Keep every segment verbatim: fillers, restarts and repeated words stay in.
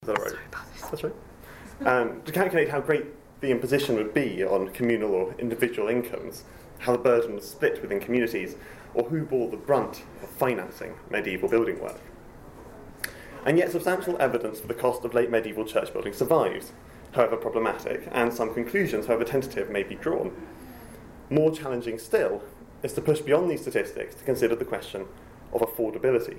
Is that right? That's right. Um, to calculate how great the imposition would be on communal or individual incomes, how the burden was split within communities, or who bore the brunt of financing medieval building work. And yet substantial evidence for the cost of late medieval church building survives, however problematic, and some conclusions, however tentative, may be drawn. More challenging still is to push beyond these statistics to consider the question of affordability.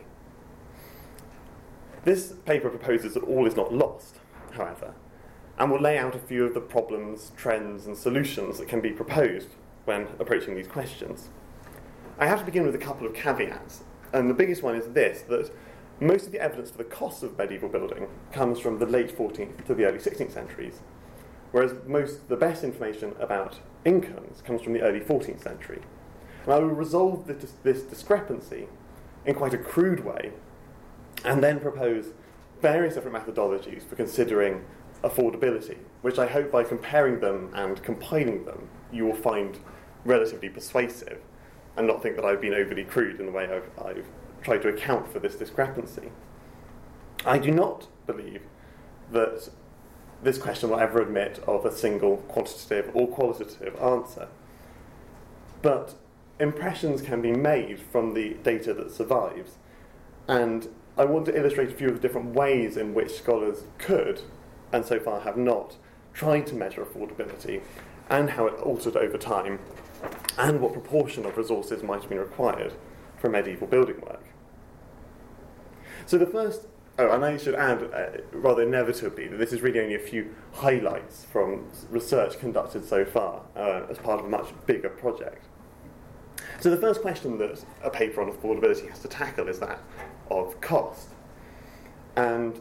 This paper proposes that all is not lost, however, and will lay out a few of the problems, trends, and solutions that can be proposed when approaching these questions. I have to begin with a couple of caveats, and the biggest one is this, that most of the evidence for the cost of medieval building comes from the late fourteenth to the early sixteenth centuries, whereas most the best information about incomes comes from the early fourteenth century. And I will resolve this, this discrepancy in quite a crude way, and then propose various different methodologies for considering affordability, which I hope by comparing them and compiling them, you will find relatively persuasive, and not think that I've been overly crude in the way I've, I've tried to account for this discrepancy. I do not believe that this question will ever admit of a single quantitative or qualitative answer, but impressions can be made from the data that survives, and I want to illustrate a few of the different ways in which scholars could, and so far have not, tried to measure affordability, and how it altered over time, and what proportion of resources might have been required for medieval building work. So the first, oh, and I should add, uh, rather inevitably, that this is really only a few highlights from research conducted so far uh, as part of a much bigger project. So the first question that a paper on affordability has to tackle is that of cost. And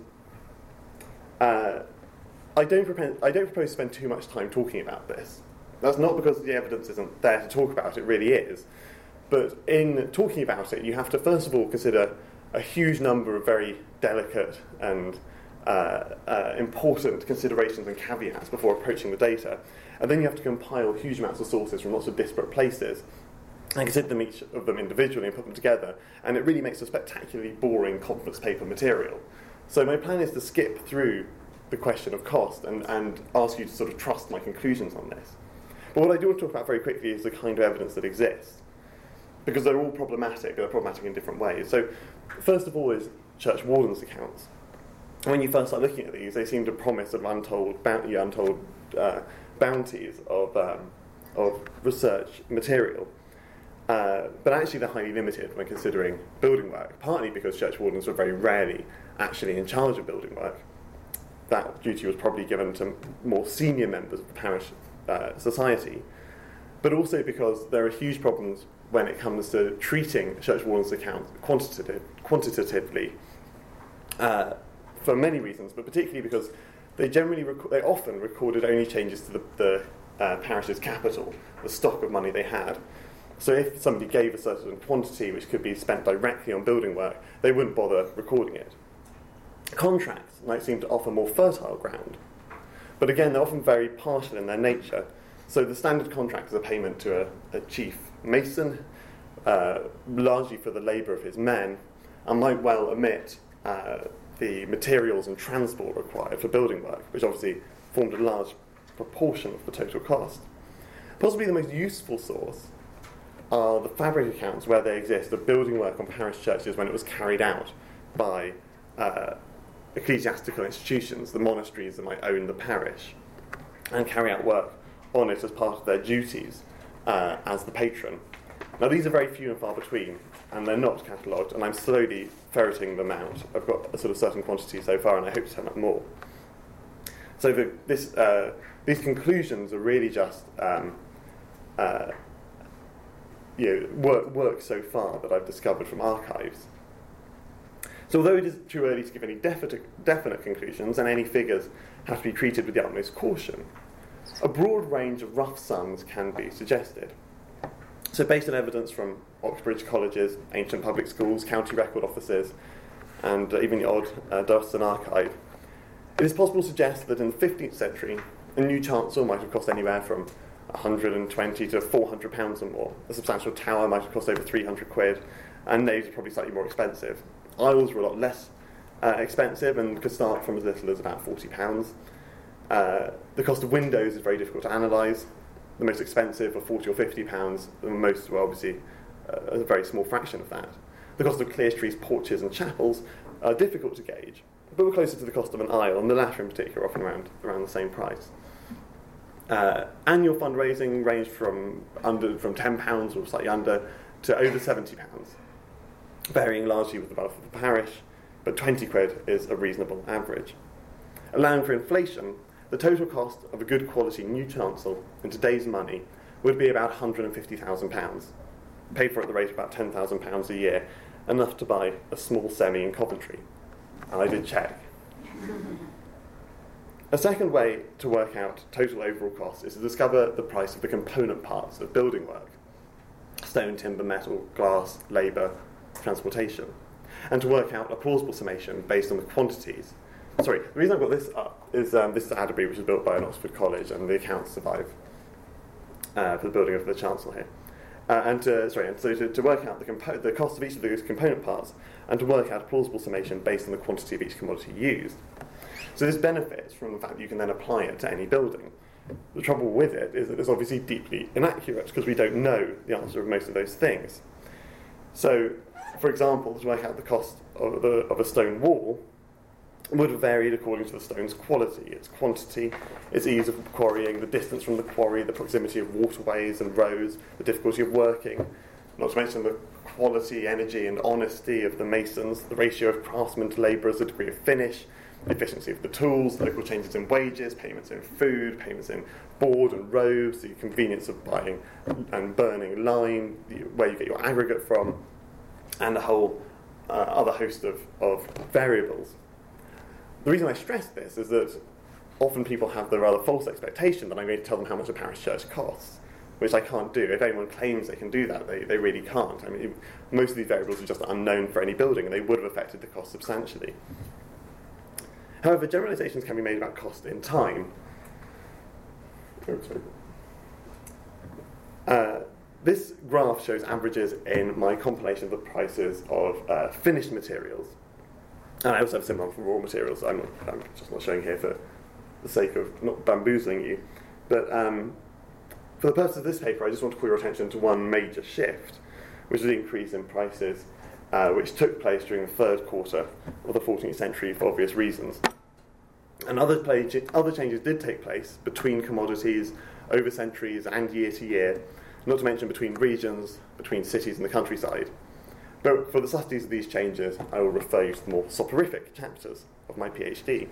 uh, I, don't propose, I don't propose to spend too much time talking about this. That's not because the evidence isn't there to talk about, it really is. But in talking about it, you have to first of all consider a huge number of very delicate and uh, uh, important considerations and caveats before approaching the data. And then you have to compile huge amounts of sources from lots of disparate places and consider them each of them individually and put them together, and it really makes a spectacularly boring conference paper material. So my plan is to skip through the question of cost and, and ask you to sort of trust my conclusions on this. But what I do want to talk about very quickly is the kind of evidence that exists, because they're all problematic, they're problematic in different ways. So first of all is church wardens' accounts. When you first start looking at these, they seem to promise of untold, bounty, untold uh, bounties of, um, of research material. Uh, but actually they're highly limited when considering building work, partly because church wardens were very rarely actually in charge of building work. That duty was probably given to more senior members of the parish uh, society, but also because there are huge problems when it comes to treating church wardens' accounts quantitative, quantitatively uh, for many reasons, but particularly because they generally rec- they often recorded only changes to the, the uh, parish's capital, the stock of money they had. So if somebody gave a certain quantity which could be spent directly on building work, they wouldn't bother recording it. Contracts might seem to offer more fertile ground, but again, they're often very partial in their nature. So the standard contract is a payment to a, a chief mason, uh, largely for the labour of his men, and might well omit uh, the materials and transport required for building work, which obviously formed a large proportion of the total cost. Possibly the most useful source are the fabric accounts where they exist of building work on parish churches when it was carried out by uh, ecclesiastical institutions, the monasteries that might own the parish, and carry out work on it as part of their duties uh, as the patron. Now these are very few and far between, and they're not catalogued, and I'm slowly ferreting them out. I've got a sort of certain quantity so far, and I hope to turn up more. So the, this, uh, these conclusions are really just um, uh, you know, work, work so far that I've discovered from archives. So although it is too early to give any definite, definite conclusions, and any figures have to be treated with the utmost caution, a broad range of rough sums can be suggested. So based on evidence from Oxbridge colleges, ancient public schools, county record offices, and uh, even the odd uh, Duston archive, it is possible to suggest that in the fifteenth century, a new chancel might have cost anywhere from one hundred twenty to four hundred pounds or more. A substantial tower might have cost over three hundred quid, and naves are probably slightly more expensive. Aisles were a lot less uh, expensive and could start from as little as about forty pounds. Uh, the cost of windows is very difficult to analyse. The most expensive are forty or fifty pounds. The most were obviously uh, a very small fraction of that. The cost of clerestories, porches and chapels are difficult to gauge, but we're closer to the cost of an aisle, and the latter in particular often around, around the same price. Uh, annual fundraising ranged from under from ten pounds or slightly under to over seventy pounds, varying largely with the wealth of the parish, but twenty quid is a reasonable average. Allowing for inflation, the total cost of a good quality new chancel in today's money would be about one hundred fifty thousand pounds, paid for at the rate of about ten thousand pounds a year, enough to buy a small semi in Coventry. And I did check. A second way to work out total overall costs is to discover the price of the component parts of building work: stone, timber, metal, glass, labour, transportation, and to work out a plausible summation based on the quantities. Sorry, the reason I've got this up is um, this is Adderbury, which was built by an Oxford college, and the accounts survive uh, for the building of the chancel here. Uh, and to, sorry, and so to, to work out the, compo- the cost of each of those component parts, and to work out a plausible summation based on the quantity of each commodity used. So this benefits from the fact that you can then apply it to any building. The trouble with it is that it's obviously deeply inaccurate because we don't know the answer of most of those things. So, for example, to work out the cost of, the, of a stone wall would have varied according to the stone's quality, its quantity, its ease of quarrying, the distance from the quarry, the proximity of waterways and roads, the difficulty of working, not to mention the quality, energy and honesty of the masons, the ratio of craftsmen to labourers, the degree of finish, the efficiency of the tools, local changes in wages, payments in food, payments in board and roads, the convenience of buying and burning lime, the, where you get your aggregate from, and a whole uh, other host of, of variables. The reason I stress this is that often people have the rather false expectation that I'm going to tell them how much a parish church costs, which I can't do. If anyone claims they can do that, they, they really can't. I mean, most of these variables are just unknown for any building, and they would have affected the cost substantially. However, generalisations can be made about cost in time. Oh, sorry. Uh, this graph shows averages in my compilation of the prices of uh, finished materials. And I also have a similar one for raw materials. I'm, not, I'm just not showing here for the sake of not bamboozling you. But um, for the purpose of this paper, I just want to call your attention to one major shift, which is the increase in prices, uh, which took place during the third quarter of the fourteenth century for obvious reasons. And other, play, other changes did take place between commodities, over centuries, and year to year, not to mention between regions, between cities and the countryside. But for the subtleties of these changes, I will refer you to the more soporific chapters of my PhD.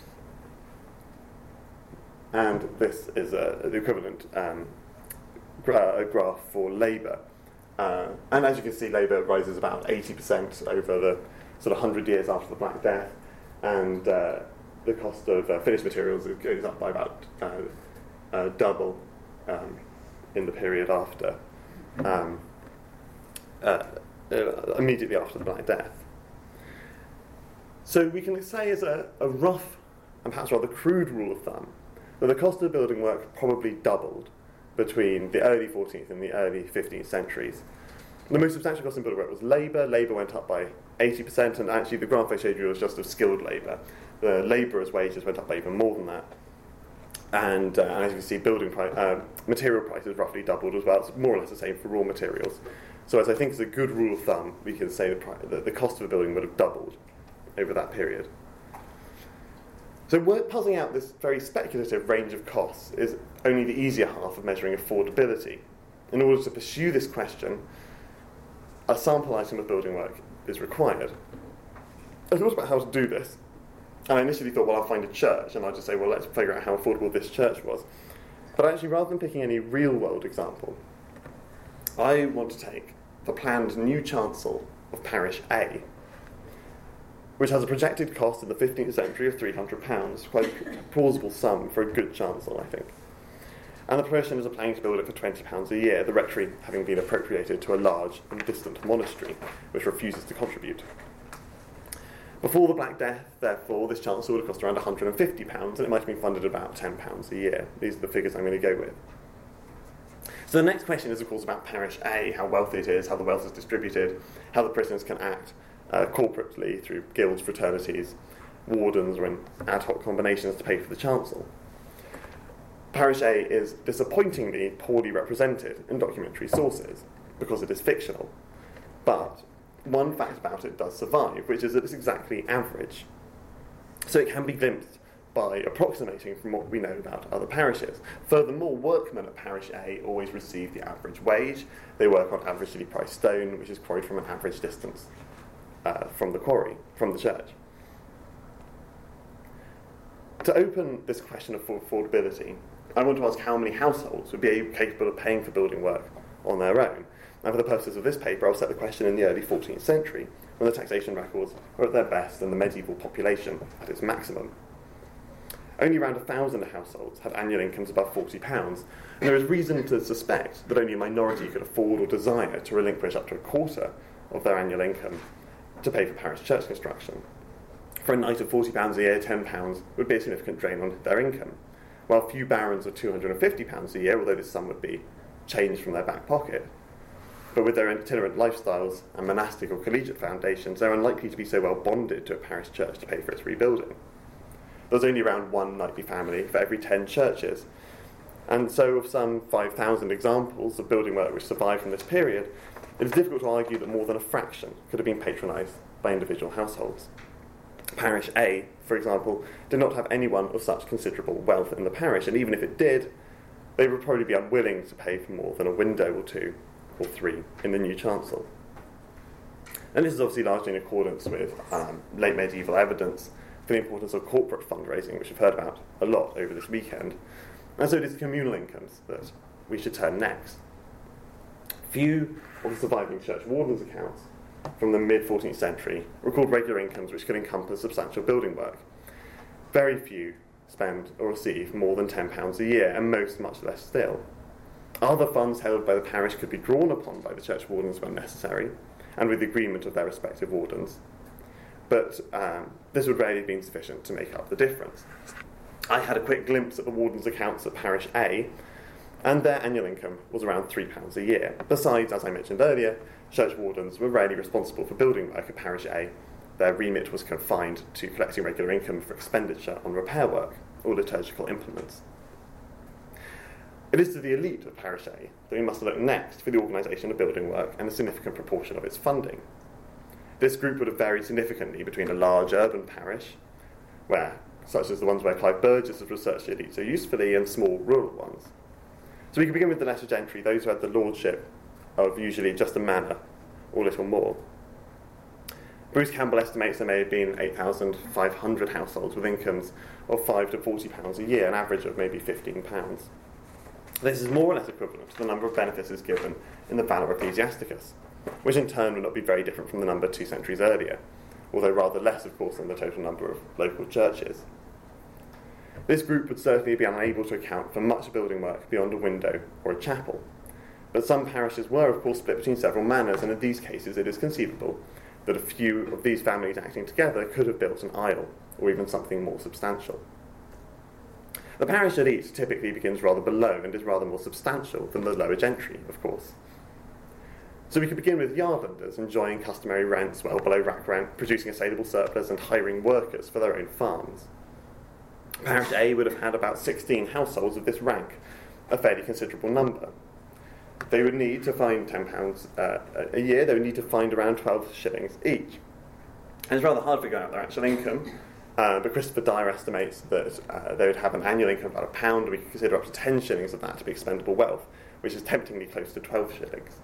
And this is a, the equivalent um, gra- a graph for labour. Uh, and as you can see, labour rises about eighty percent over the sort of one hundred years after the Black Death, and uh, the cost of uh, finished materials goes up by about uh, uh, double um, in the period after. Um, uh, Uh, immediately after the Black Death. So we can say as a, a rough and perhaps rather crude rule of thumb that the cost of building work probably doubled between the early fourteenth and the early fifteenth centuries. The most substantial cost in building work was labour. Labour went up by eighty percent, and actually the graph I showed you was just of skilled labour. The labourers' wages went up by even more than that. And uh, as you can see, building pri- uh, material prices roughly doubled as well. It's more or less the same for raw materials. So as I think is a good rule of thumb, we can say the, pri- the, the cost of a building would have doubled over that period. So we're puzzling out this very speculative range of costs is only the easier half of measuring affordability. In order to pursue this question, a sample item of building work is required. I thought about how to do this, and I initially thought, well, I'll find a church, and I'll just say, well, let's figure out how affordable this church was. But actually, rather than picking any real-world example, I want to take the planned new chancel of parish A, which has a projected cost in the fifteenth century of three hundred pounds, quite a plausible sum for a good chancel, I think. And the parishioners are planning to build it for twenty pounds a year, the rectory having been appropriated to a large and distant monastery, which refuses to contribute. Before the Black Death, therefore, this chancel would have cost around one hundred fifty pounds, and it might have been funded at about ten pounds a year. These are the figures I'm going to go with. So the next question is, of course, about parish A, how wealthy it is, how the wealth is distributed, how the parishioners can act uh, corporately through guilds, fraternities, wardens, or in ad hoc combinations to pay for the chancel. Parish A is disappointingly poorly represented in documentary sources because it is fictional. But one fact about it does survive, which is that it's exactly average. So it can be glimpsed by approximating from what we know about other parishes. Furthermore, workmen at Parish A always receive the average wage. They work on averagely priced stone, which is quarried from an average distance uh, from the quarry, from the church. To open this question of affordability, I want to ask how many households would be capable of paying for building work on their own. And for the purposes of this paper, I'll set the question in the early fourteenth century, when the taxation records were at their best and the medieval population at its maximum. Only around a thousand households had annual incomes above forty pounds, and there is reason to suspect that only a minority could afford or desire to relinquish up to a quarter of their annual income to pay for parish church construction. For a knight of forty pounds a year, ten pounds would be a significant drain on their income, while few barons of two hundred fifty pounds a year, although this sum would be changed from their back pocket. But with their itinerant lifestyles and monastic or collegiate foundations, they're unlikely to be so well bonded to a parish church to pay for its rebuilding. There's only around one knightly family for every ten churches, and so of some five thousand examples of building work which survived from this period, it is difficult to argue that more than a fraction could have been patronised by individual households. Parish A, for example, did not have anyone of such considerable wealth in the parish, and even if it did, they would probably be unwilling to pay for more than a window or two or three in the new chancel. And this is obviously largely in accordance with um, late medieval evidence for the importance of corporate fundraising, which we've heard about a lot over this weekend. And so it is communal incomes that we should turn next. Few of the surviving church wardens' accounts from the mid-fourteenth century record regular incomes which could encompass substantial building work. Very few spend or receive more than ten pounds a year, and most much less still. Other funds held by the parish could be drawn upon by the church wardens when necessary, and with the agreement of their respective wardens. But um, this would rarely have been sufficient to make up the difference. I had a quick glimpse at the wardens' accounts at Parish A, and their annual income was around three pounds a year. Besides, as I mentioned earlier, church wardens were rarely responsible for building work at Parish A. Their remit was confined to collecting regular income for expenditure on repair work or liturgical implements. It is to the elite of Parish A that we must look next for the organisation of building work and a significant proportion of its funding. This group would have varied significantly between a large urban parish, where, such as the ones where Clive Burgess has researched the elite so usefully, and small rural ones. So we can begin with the lesser gentry, those who had the lordship of usually just a manor, or little more. Bruce Campbell estimates there may have been eight thousand five hundred households with incomes of five to forty pounds a year, an average of maybe fifteen pounds. This is more or less equivalent to the number of benefices given in the Valor Ecclesiasticus, which in turn would not be very different from the number two centuries earlier, although rather less, of course, than the total number of local churches. This group would certainly be unable to account for much building work beyond a window or a chapel. But some parishes were, of course, split between several manors, and in these cases it is conceivable that a few of these families acting together could have built an aisle, or even something more substantial. The parish elite typically begins rather below and is rather more substantial than the lower gentry, of course. So we could begin with yardlanders enjoying customary rents well below rack rent, producing a saleable surplus and hiring workers for their own farms. Parish A would have had about sixteen households of this rank, a fairly considerable number. They would need to find ten pounds uh, a year, they would need to find around twelve shillings each. And it's rather hard to figure out their actual income, uh, but Christopher Dyer estimates that uh, they would have an annual income of about a pound, and we can consider up to ten shillings of that to be expendable wealth, which is temptingly close to twelve shillings.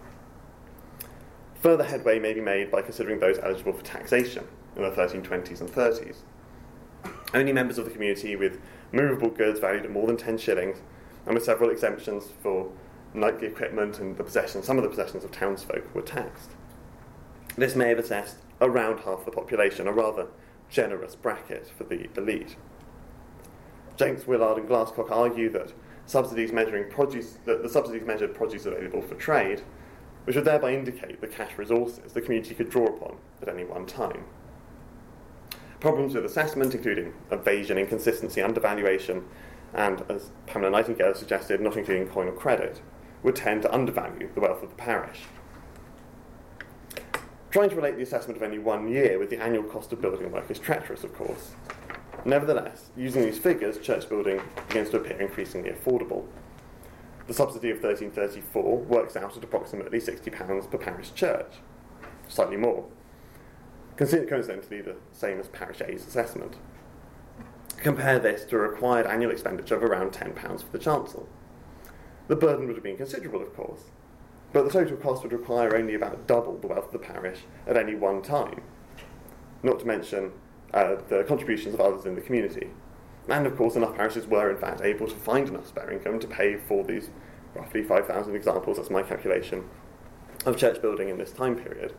Further headway may be made by considering those eligible for taxation in the thirteen twenties and thirties. Only members of the community with movable goods valued at more than ten shillings, and with several exemptions for knightly equipment and the possessions, some of the possessions of townsfolk, were taxed. This may have assessed around half the population, a rather generous bracket for the elite. James Willard and Glasscock argue that subsidies measuring produce, that the subsidies measured produce available for trade, which would thereby indicate the cash resources the community could draw upon at any one time. Problems with assessment, including evasion, inconsistency, undervaluation, and, as Pamela Nightingale suggested, not including coin or credit, would tend to undervalue the wealth of the parish. Trying to relate the assessment of only one year with the annual cost of building work is treacherous, of course. Nevertheless, using these figures, church building begins to appear increasingly affordable. The subsidy of thirteen thirty-four works out at approximately sixty pounds per parish church, slightly more. Consider coincidentally the same as parish A's assessment. Compare this to a required annual expenditure of around ten pounds for the chancel. The burden would have been considerable, of course, but the total cost would require only about double the wealth of the parish at any one time, not to mention uh, the contributions of others in the community. And of course, enough parishes were in fact able to find enough spare income to pay for these roughly five thousand examples, that's my calculation, of church building in this time period.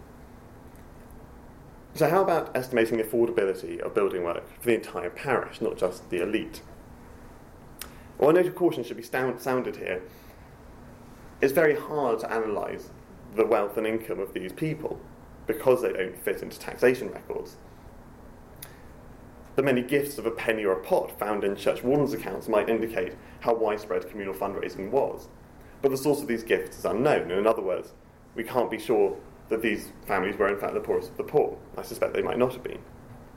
So how about estimating the affordability of building work for the entire parish, not just the elite? Well, a note of caution should be sound, sounded here. It's very hard to analyse the wealth and income of these people because they don't fit into taxation records. The many gifts of a penny or a pot found in church wardens' accounts might indicate how widespread communal fundraising was, but the source of these gifts is unknown, and in other words, we can't be sure that these families were in fact the poorest of the poor. I suspect they might not have been.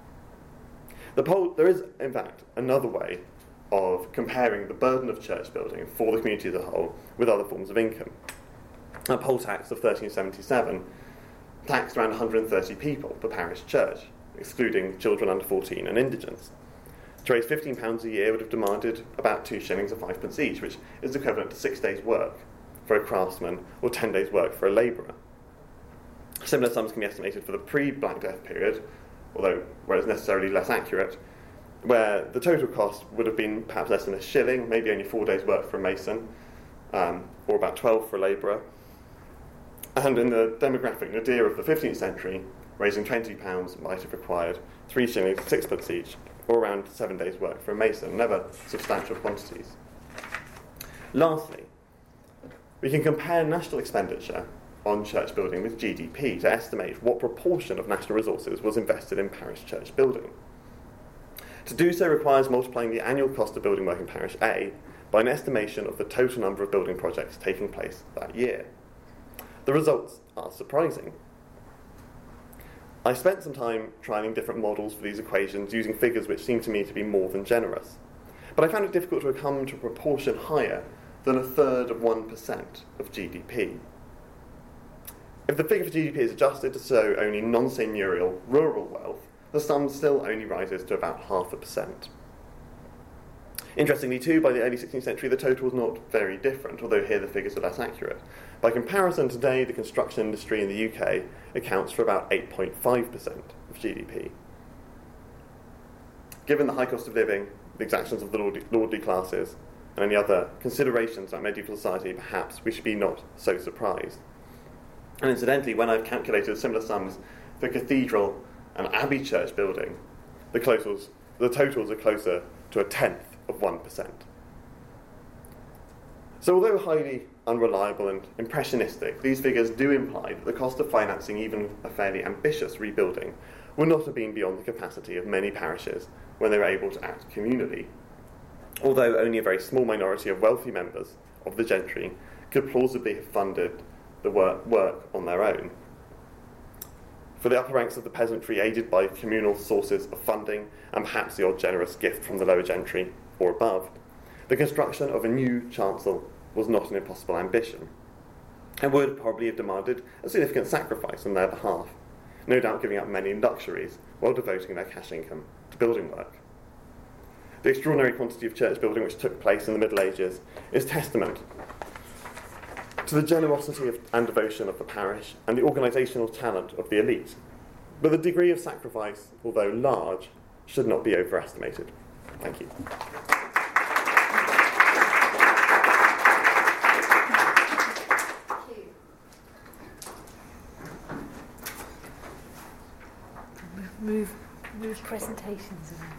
The poll, there is, in fact, another way of comparing the burden of church building for the community as a whole with other forms of income. A poll tax of thirteen seventy-seven taxed around one hundred thirty people per parish church, excluding children under fourteen and indigents. To raise fifteen pounds a year would have demanded about two shillings and fivepence each, which is equivalent to six days' work for a craftsman or ten days' work for a labourer. Similar sums can be estimated for the pre-Black Death period, although whereas necessarily less accurate, where the total cost would have been perhaps less than a shilling, maybe only four days' work for a mason, um, or about twelve for a labourer. And in the demographic nadir of the fifteenth century, raising twenty pounds might have required three shillings and sixpence each, or around seven days' work for a mason, never substantial quantities. Lastly, we can compare national expenditure on church building with G D P to estimate what proportion of national resources was invested in parish church building. To do so requires multiplying the annual cost of building work in parish A by an estimation of the total number of building projects taking place that year. The results are surprising. I spent some time trialling different models for these equations using figures which seemed to me to be more than generous, but I found it difficult to come to a proportion higher than a third of one percent of G D P. If the figure for G D P is adjusted to show only non-seigneurial rural wealth, the sum still only rises to about half a percent. Interestingly too, by the early sixteenth century the total was not very different, although here the figures are less accurate. By comparison, today the construction industry in the U K accounts for about eight point five percent of G D P. Given the high cost of living, the exactions of the lordly, lordly classes, and any other considerations about medieval society, perhaps we should be not so surprised. And incidentally, when I've calculated similar sums for cathedral and abbey church building, the, closels, the totals are closer to a tenth of one percent. So although highly unreliable and impressionistic, these figures do imply that the cost of financing even a fairly ambitious rebuilding would not have been beyond the capacity of many parishes when they were able to act communally, although only a very small minority of wealthy members of the gentry could plausibly have funded the work, work on their own. For the upper ranks of the peasantry, aided by communal sources of funding and perhaps the odd generous gift from the lower gentry or above, the construction of a new chancel was not an impossible ambition, and would probably have demanded a significant sacrifice on their behalf, no doubt giving up many luxuries while devoting their cash income to building work. The extraordinary quantity of church building which took place in the Middle Ages is testament to the generosity of, and devotion of the parish and the organisational talent of the elite. But the degree of sacrifice, although large, should not be overestimated. Thank you. Move, move presentations around.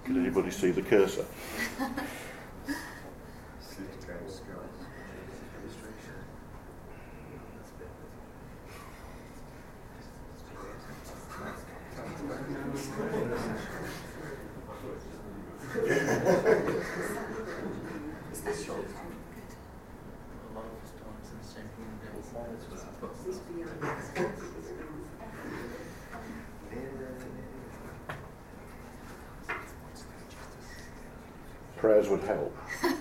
Can anybody see the cursor? Prayers would help.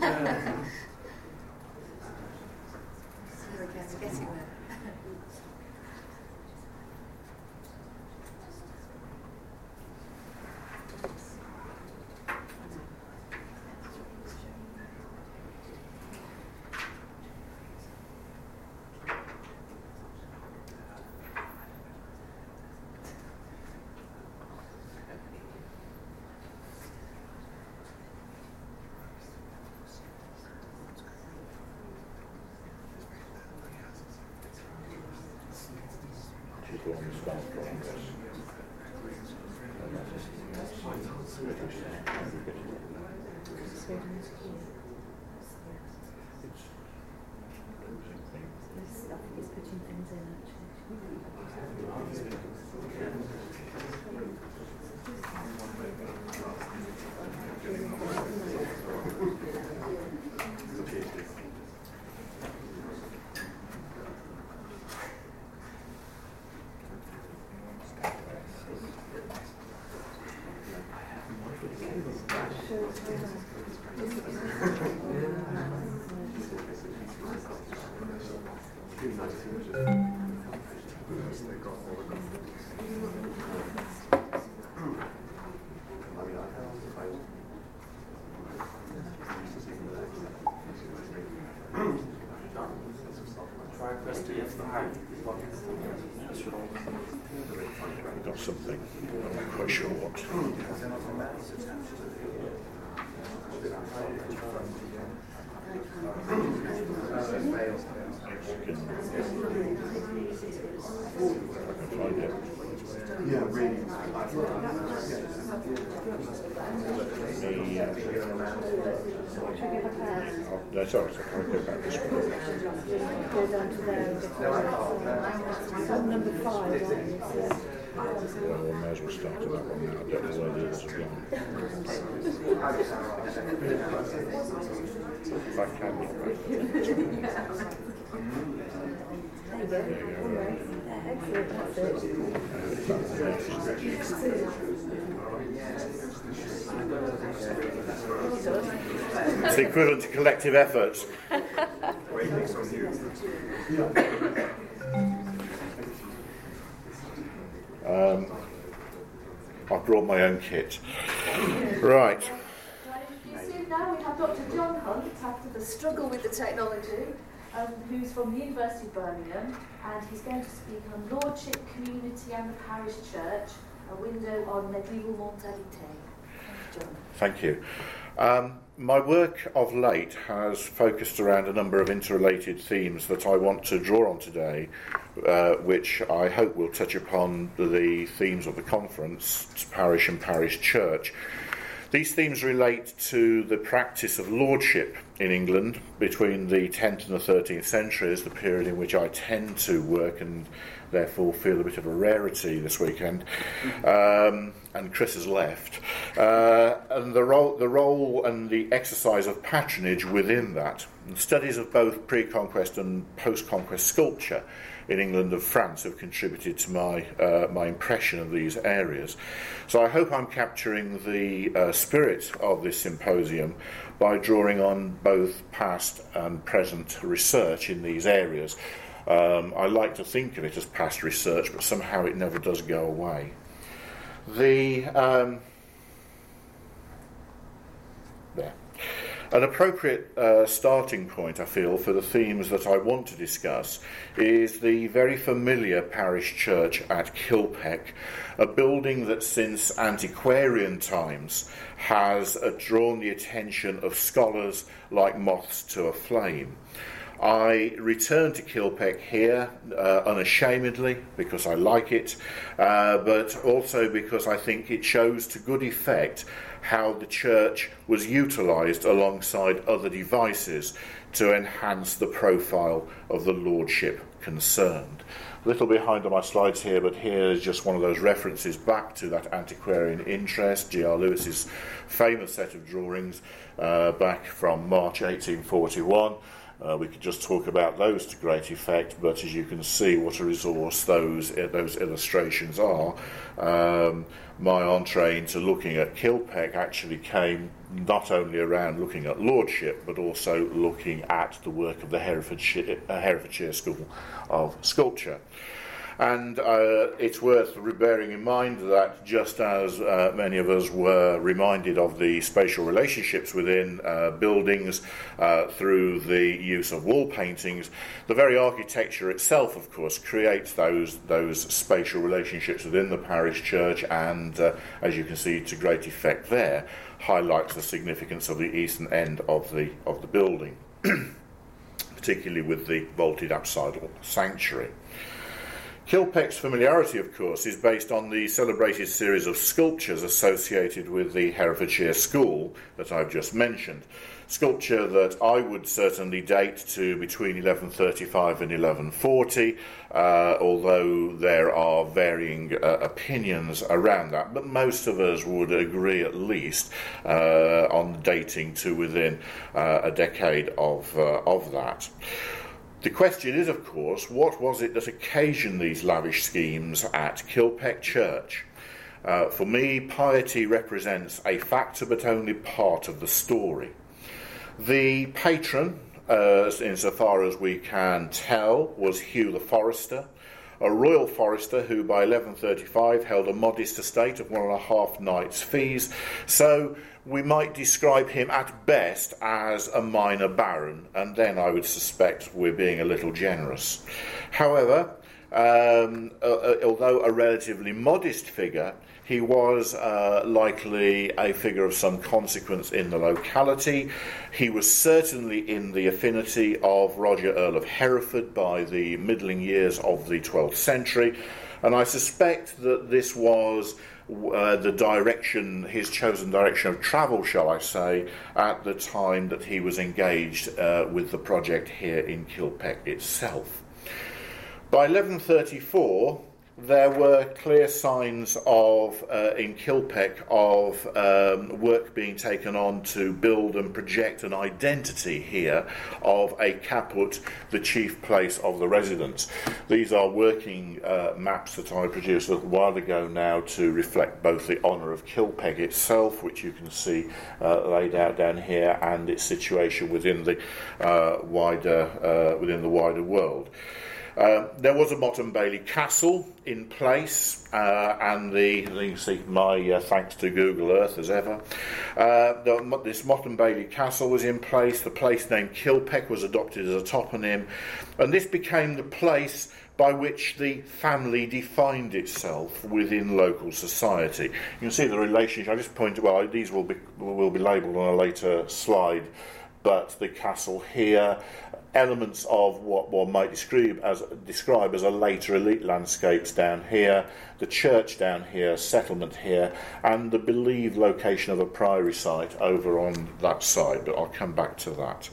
I've got something, I'm not quite sure what. Yeah, really. No, sorry, sorry, I'll go back this way. Go down to there and get on number five, aren't you? Well, we may as well start at that one now. I don't know where the others have gone. If I can look back. There you go. Right. It's the equivalent to collective efforts. um, I've brought my own kit. Right. Now we have Doctor John Hunt, after the struggle with the technology, um, who's from the University of Birmingham, and he's going to speak on Lordship, Community and the Parish Church, a window on medieval mortality. John. Thank you. Um, my work of late has focused around a number of interrelated themes that I want to draw on today, uh, which I hope will touch upon the themes of the conference, Parish and Parish Church. These themes relate to the practice of lordship in England between the tenth and the thirteenth centuries, the period in which I tend to work and therefore feel a bit of a rarity this weekend. Um, and Chris has left. Uh, and the role, the role and the exercise of patronage within that. And studies of both pre-conquest and post-conquest sculpture in England and France have contributed to my uh, my impression of these areas. So I hope I'm capturing the uh, spirit of this symposium by drawing on both past and present research in these areas. Um, I like to think of it as past research, but somehow it never does go away. The um, there. An appropriate uh, starting point, I feel, for the themes that I want to discuss is the very familiar parish church at Kilpeck, a building that since antiquarian times has uh, drawn the attention of scholars like moths to a flame. I return to Kilpeck here uh, unashamedly because I like it, uh, but also because I think it shows to good effect how the church was utilised alongside other devices to enhance the profile of the lordship concerned. A little behind on my slides here, but here is just one of those references back to that antiquarian interest, G R Lewis's famous set of drawings uh, back from March eighteen forty-one. Uh, we could just talk about those to great effect, but as you can see what a resource those those illustrations are. Um, my entree into looking at Kilpeck actually came not only around looking at lordship, but also looking at the work of the Herefordshire, uh, Herefordshire School of Sculpture. And uh, it's worth bearing in mind that just as uh, many of us were reminded of the spatial relationships within uh, buildings uh, through the use of wall paintings, the very architecture itself, of course, creates those those spatial relationships within the parish church, and uh, as you can see to great effect there, highlights the significance of the eastern end of the of the building, particularly with the vaulted apsidal sanctuary. Kilpeck's familiarity, of course, is based on the celebrated series of sculptures associated with the Herefordshire School that I've just mentioned. Sculpture that I would certainly date to between eleven thirty-five and eleven forty, uh, although there are varying uh, opinions around that, but most of us would agree at least uh, on dating to within uh, a decade of, uh, of that. The question is, of course, what was it that occasioned these lavish schemes at Kilpeck Church? Uh, for me, piety represents a factor but only part of the story. The patron, uh, insofar as we can tell, was Hugh the Forester, a royal forester who by eleven thirty-five held a modest estate of one and a half knights' fees, so we might describe him at best as a minor baron, and then I would suspect we're being a little generous. However, um, uh, although a relatively modest figure, he was uh, likely a figure of some consequence in the locality. He was certainly in the affinity of Roger, Earl of Hereford, by the middling years of the twelfth century, and I suspect that this was Uh, the direction, his chosen direction of travel, shall I say, at the time that he was engaged uh, with the project here in Kilpeck itself. By eleven thirty-four, there were clear signs of, uh, in Kilpeck, of um, work being taken on to build and project an identity here of a caput, the chief place of the residence. These are working uh, maps that I produced a little while ago now to reflect both the honour of Kilpeck itself, which you can see uh, laid out down here, and its situation within the uh, wider uh, within the wider world. Uh, there was a Motte and Bailey Castle in place, uh, and the, you can see my uh, thanks to Google Earth as ever. Uh, the, this Motte and Bailey Castle was in place. The place named Kilpeck was adopted as a toponym, and this became the place by which the family defined itself within local society. You can see the relationship. I just pointed. Well, these will be will be labelled on a later slide, but the castle here. Elements of what one might describe as describe as a later elite landscapes down here, the church down here, settlement here, and the believed location of a priory site over on that side, but I'll come back to that.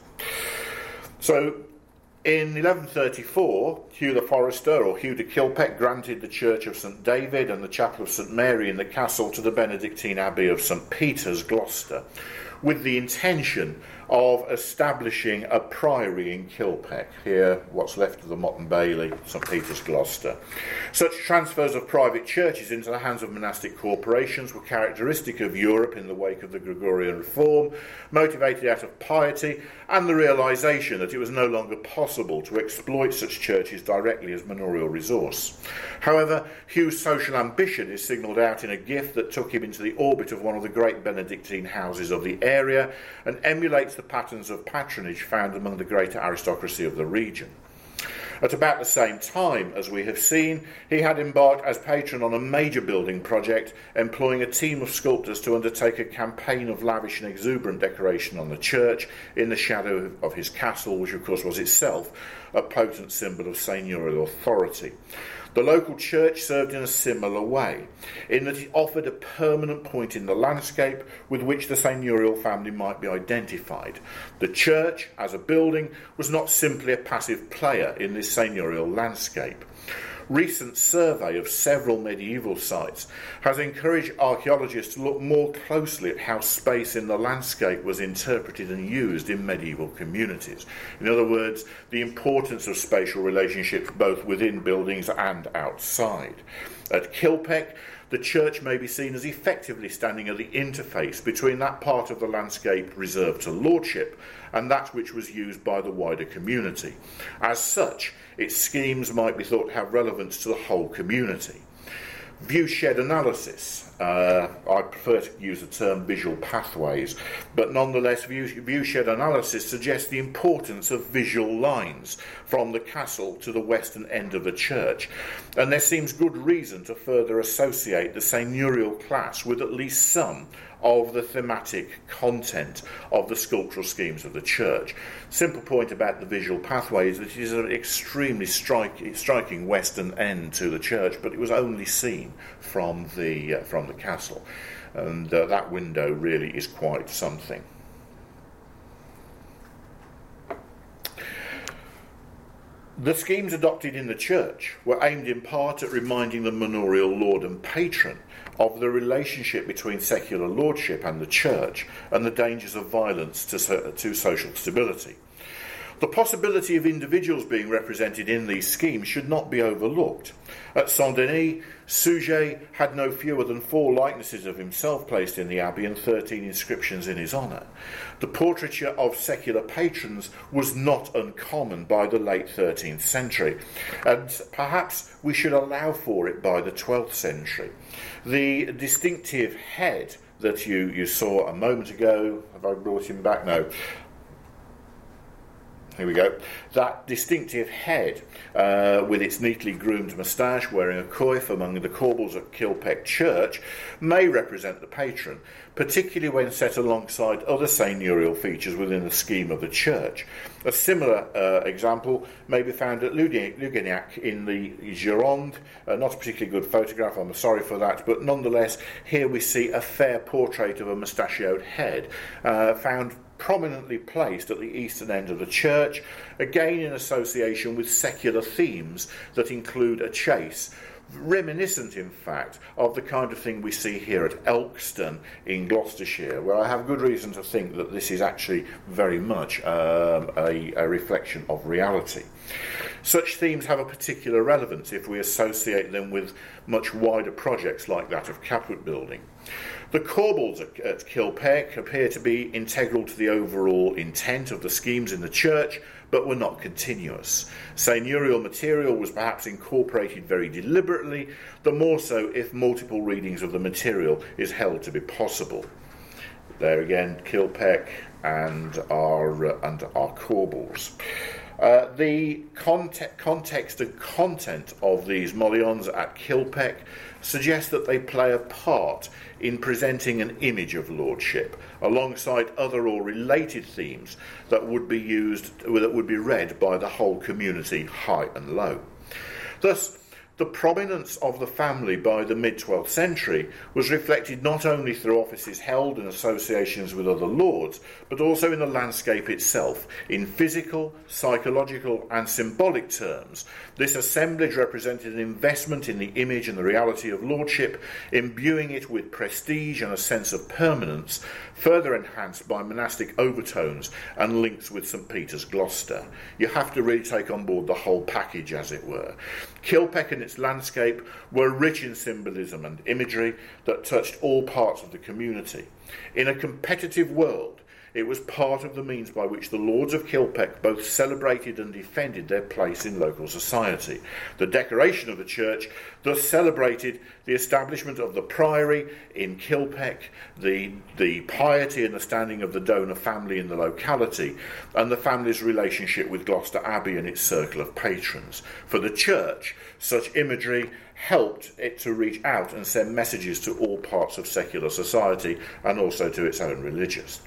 So, in eleven thirty-four, Hugh the Forester, or Hugh de Kilpeck, granted the Church of St David and the Chapel of St Mary in the castle to the Benedictine Abbey of St Peter's, Gloucester, with the intention of establishing a priory in Kilpeck, here what's left of the Motte and Bailey, St Peter's, Gloucester. Such transfers of private churches into the hands of monastic corporations were characteristic of Europe in the wake of the Gregorian reform, motivated out of piety and the realisation that it was no longer possible to exploit such churches directly as manorial resource. However, Hugh's social ambition is signalled out in a gift that took him into the orbit of one of the great Benedictine houses of the area and emulates the patterns of patronage found among the greater aristocracy of the region. At about the same time, as we have seen, he had embarked as patron on a major building project, employing a team of sculptors to undertake a campaign of lavish and exuberant decoration on the church in the shadow of his castle, which of course was itself a potent symbol of seigneurial authority. The local church served in a similar way, in that it offered a permanent point in the landscape with which the seigneurial family might be identified. The church, as a building, was not simply a passive player in this seigneurial landscape. Recent survey of several medieval sites has encouraged archaeologists to look more closely at how space in the landscape was interpreted and used in medieval communities. In other words, the importance of spatial relationships both within buildings and outside. At Kilpeck, the church may be seen as effectively standing at the interface between that part of the landscape reserved to lordship and that which was used by the wider community. As such, its schemes might be thought to have relevance to the whole community. Viewshed analysis. Uh, I prefer to use the term visual pathways, but nonetheless view, viewshed analysis suggests the importance of visual lines from the castle to the western end of the church, and there seems good reason to further associate the seigneurial class with at least some of the thematic content of the sculptural schemes of the church. Simple point about the visual pathway is that it is an extremely striking, striking western end to the church, but it was only seen from the uh, from the castle, and uh, that window really is quite something. The schemes adopted in the church were aimed in part at reminding the manorial lord and patron of the relationship between secular lordship and the church and the dangers of violence to, so, to social stability. The possibility of individuals being represented in these schemes should not be overlooked. At Saint-Denis, Suger had no fewer than four likenesses of himself placed in the abbey and thirteen inscriptions in his honour. The portraiture of secular patrons was not uncommon by the late thirteenth century, and perhaps we should allow for it by the twelfth century. The distinctive head that you, you saw a moment ago, have I brought him back? No. Here we go. That distinctive head, uh, with its neatly groomed moustache, wearing a coif among the corbels at Kilpeck Church, may represent the patron, particularly when set alongside other seigneurial features within the scheme of the church. A similar uh, example may be found at Lugenac in the Gironde. Uh, not a particularly good photograph, I'm sorry for that, but nonetheless, here we see a fair portrait of a mustachioed head, uh, found prominently placed at the eastern end of the church, again in association with secular themes that include a chase, reminiscent in fact of the kind of thing we see here at Elkston in Gloucestershire, where I have good reason to think that this is actually very much um, a, a reflection of reality. Such themes have a particular relevance if we associate them with much wider projects like that of Caput building. The corbels at, at Kilpeck appear to be integral to the overall intent of the schemes in the church, but were not continuous. Seigneurial material was perhaps incorporated very deliberately, the more so if multiple readings of the material is held to be possible. There again, Kilpeck and our, uh, and our corbels. Uh, the conte- context and content of these molions at Kilpeck suggests that they play a part in presenting an image of lordship alongside other or related themes that would be used, that would be read by the whole community, high and low. Thus, the prominence of the family by the mid-twelfth century was reflected not only through offices held and associations with other lords, but also in the landscape itself. In physical, psychological and symbolic terms, this assemblage represented an investment in the image and the reality of lordship, imbuing it with prestige and a sense of permanence, further enhanced by monastic overtones and links with St Peter's, Gloucester. You have to really take on board the whole package, as it were. Kilpeck and its landscape were rich in symbolism and imagery that touched all parts of the community. In a competitive world, it was part of the means by which the Lords of Kilpeck both celebrated and defended their place in local society. The decoration of the church thus celebrated the establishment of the priory in Kilpeck, the, the piety and the standing of the donor family in the locality, and the family's relationship with Gloucester Abbey and its circle of patrons. For the church, such imagery helped it to reach out and send messages to all parts of secular society and also to its own religious.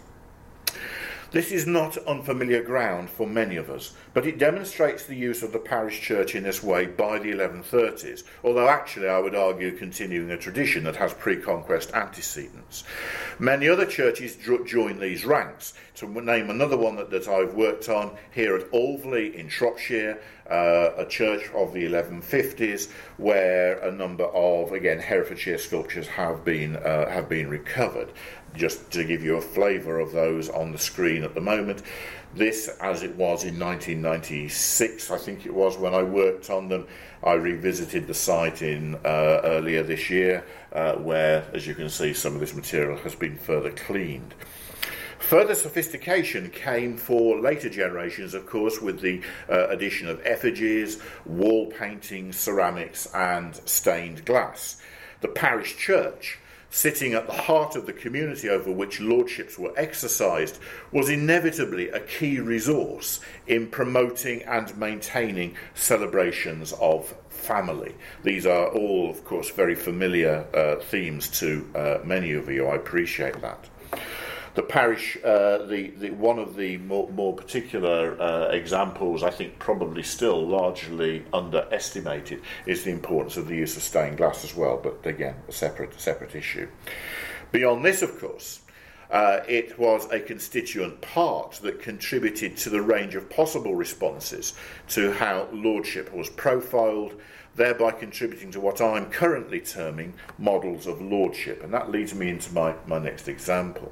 This is not unfamiliar ground for many of us, but it demonstrates the use of the parish church in this way by the eleven thirties, although actually I would argue continuing a tradition that has pre-conquest antecedents. Many other churches jo- join these ranks. To name another one that, that I've worked on, here at Alveley in Shropshire, uh, a church of the eleven fifties, where a number of, again, Herefordshire sculptures have been uh, have been recovered. Just to give you a flavour of those on the screen at the moment, this, as it was in nineteen ninety-six, I think it was, when I worked on them, I revisited the site in uh, earlier this year, uh, where, as you can see, some of this material has been further cleaned. Further sophistication came for later generations, of course, with the uh, addition of effigies, wall paintings, ceramics, and stained glass. The parish church, sitting at the heart of the community over which lordships were exercised, was inevitably a key resource in promoting and maintaining celebrations of family. These are all, of course, very familiar uh, themes to uh, many of you. I appreciate that. The parish, uh, the, the one of the more, more particular uh, examples, I think probably still largely underestimated, is the importance of the use of stained glass as well, but again, a separate, separate issue. Beyond this, of course, uh, it was a constituent part that contributed to the range of possible responses to how lordship was profiled, thereby contributing to what I'm currently terming models of lordship. And that leads me into my, my next example.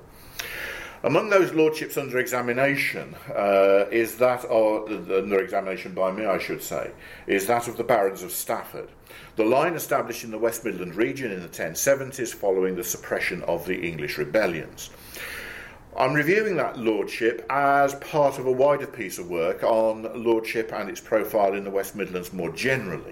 Among those lordships under examination uh, is that, or under examination by me, I should say, is that of the Barons of Stafford, the line established in the West Midland region in the ten seventies following the suppression of the English rebellions. I'm reviewing that lordship as part of a wider piece of work on lordship and its profile in the West Midlands more generally.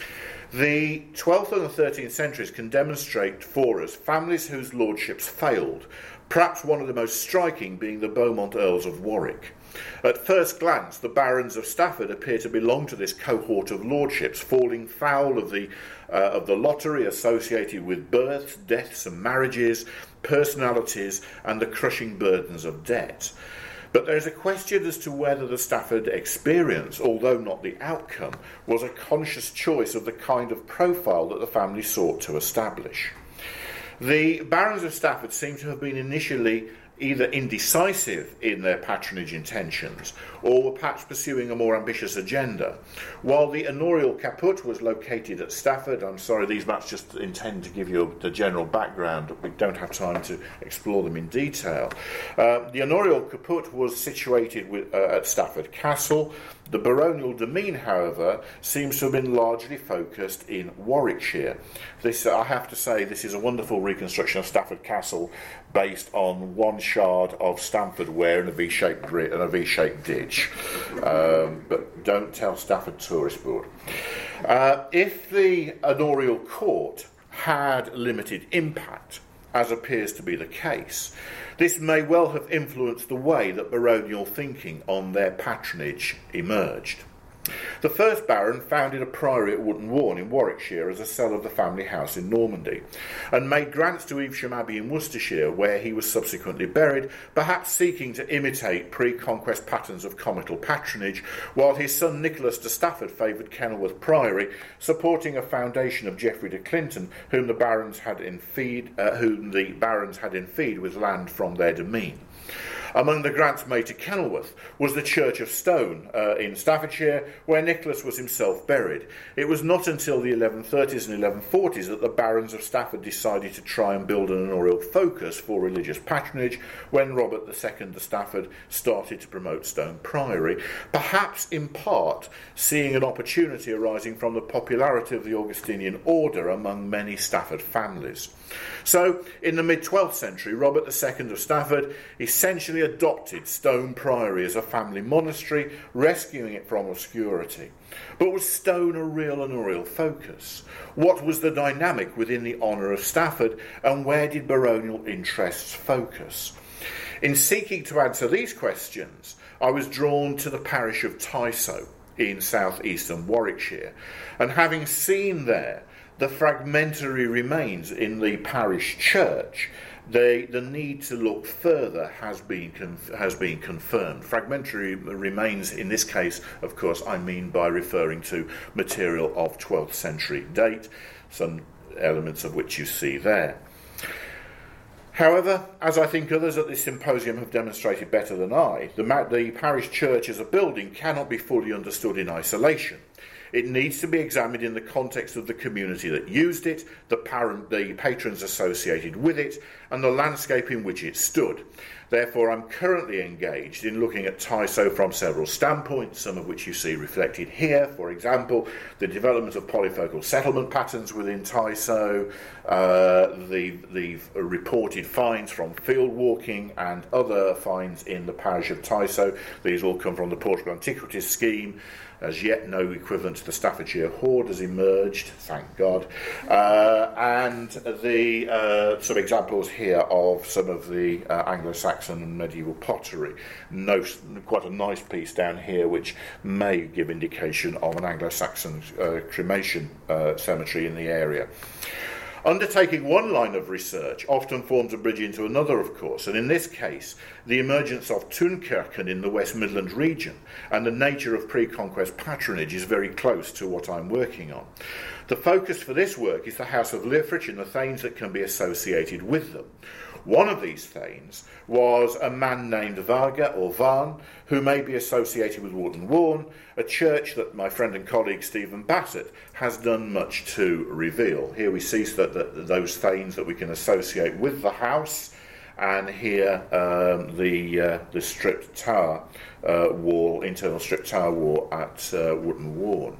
The twelfth and the thirteenth centuries can demonstrate for us families whose lordships failed, perhaps one of the most striking being the Beaumont Earls of Warwick. At first glance, the Barons of Stafford appear to belong to this cohort of lordships, falling foul of the, uh, of the lottery associated with births, deaths and marriages, personalities and the crushing burdens of debt. But there is a question as to whether the Stafford experience, although not the outcome, was a conscious choice of the kind of profile that the family sought to establish. The Barons of Stafford seem to have been initially either indecisive in their patronage intentions or were perhaps pursuing a more ambitious agenda. While the Honorial Caput was located at Stafford, I'm sorry, these maps just intend to give you the general background, we don't have time to explore them in detail. Uh, the Honorial Caput was situated with, uh, at Stafford Castle. The baronial demesne, however, seems to have been largely focused in Warwickshire. This, I have to say, this is a wonderful reconstruction of Stafford Castle based on one shard of Stamford ware and a V-shaped and a V-shaped ditch. Um, but don't tell Stafford Tourist Board. Uh, if the Honorial Court had limited impact, as appears to be the case, this may well have influenced the way that baronial thinking on their patronage emerged. The first Baron founded a priory at Wootton Warne in Warwickshire as a cell of the family house in Normandy, and made grants to Evesham Abbey in Worcestershire, where he was subsequently buried, perhaps seeking to imitate pre-conquest patterns of comital patronage, while his son Nicholas de Stafford favoured Kenilworth Priory, supporting a foundation of Geoffrey de Clinton, whom the barons had in feed, uh, whom the barons had in feed with land from their demesne. Among the grants made to Kenilworth was the Church of Stone uh, in Staffordshire, where Nicholas was himself buried. It was not until the eleven thirties and eleven forties that the Barons of Stafford decided to try and build an honorial focus for religious patronage, when Robert the Second de Stafford started to promote Stone Priory, perhaps in part seeing an opportunity arising from the popularity of the Augustinian order among many Stafford families. So, in the mid-twelfth century, Robert the Second of Stafford essentially adopted Stone Priory as a family monastery, rescuing it from obscurity. But was Stone a real and a real focus? What was the dynamic within the honour of Stafford, and where did baronial interests focus? In seeking to answer these questions, I was drawn to the parish of Tysoe in south-eastern Warwickshire, and having seen there the fragmentary remains in the parish church, the, the need to look further has been conf- has been confirmed. Fragmentary remains in this case, of course, I mean by referring to material of twelfth century date, some elements of which you see there. However, as I think others at this symposium have demonstrated better than I, the, the parish church as a building cannot be fully understood in isolation. It needs to be examined in the context of the community that used it, the, parent, the patrons associated with it, and the landscape in which it stood. Therefore, I'm currently engaged in looking at Tysoe from several standpoints, some of which you see reflected here. For example, the development of polyfocal settlement patterns within Tysoe, uh, the, the reported finds from field walking and other finds in the parish of Tysoe. These all come from the Portable Antiquities scheme. As yet, no equivalent to the Staffordshire hoard has emerged, thank God. Uh, and the uh, some examples here of some of the uh, Anglo-Saxon and medieval pottery. No, quite a nice piece down here which may give indication of an Anglo-Saxon uh, cremation uh, cemetery in the area. Undertaking one line of research often forms a bridge into another, of course, and in this case, the emergence of Tunkirken in the West Midlands region and the nature of pre-conquest patronage is very close to what I'm working on. The focus for this work is the House of Leofrich and the thanes that can be associated with them. One of these thanes was a man named Varga, or Varn, who may be associated with Wootton Waughan, a church that my friend and colleague Stephen Bassett has done much to reveal. Here we see that, that those thanes that we can associate with the house, and here um, the uh, the stripped tower uh, wall, internal stripped tower wall at uh, Wootton Waughan.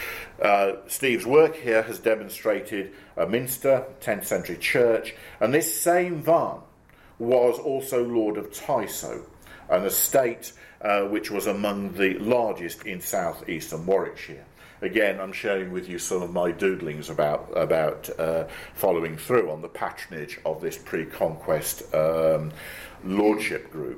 Uh, Steve's work here has demonstrated a minster, tenth century church, and this same Varn was also Lord of Tysoe, an estate uh, which was among the largest in south-eastern Warwickshire. Again, I'm sharing with you some of my doodlings about, about uh, following through on the patronage of this pre-conquest um, lordship group.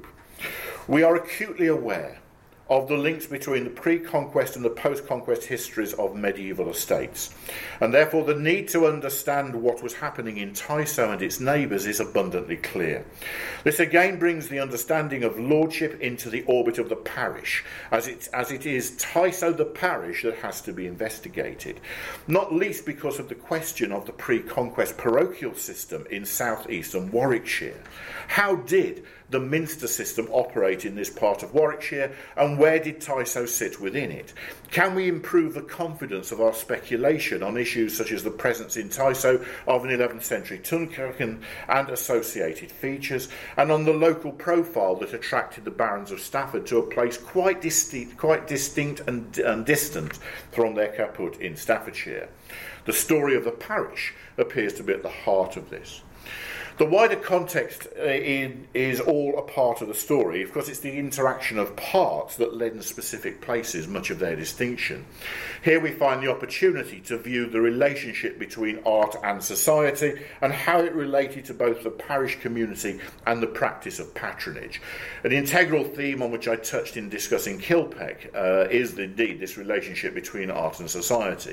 We are acutely aware of the links between the pre-conquest and the post-conquest histories of medieval estates, and therefore the need to understand what was happening in Tysoe and its neighbours is abundantly clear. This again brings the understanding of lordship into the orbit of the parish, as it, as it is Tysoe the parish that has to be investigated, not least because of the question of the pre-conquest parochial system in south-eastern Warwickshire. How did the minster system operate in this part of Warwickshire, and where did Tysoe sit within it? Can we improve the confidence of our speculation on issues such as the presence in Tysoe of an eleventh century Tunkirken and associated features, and on the local profile that attracted the barons of Stafford to a place quite distinct, quite distinct and, and distant from their caput in Staffordshire? The story of the parish appears to be at the heart of this. The wider context uh, in, is all a part of the story. Of course, it's the interaction of parts that lend specific places much of their distinction. Here we find the opportunity to view the relationship between art and society and how it related to both the parish community and the practice of patronage. An integral theme on which I touched in discussing Kilpeck uh, is indeed this relationship between art and society.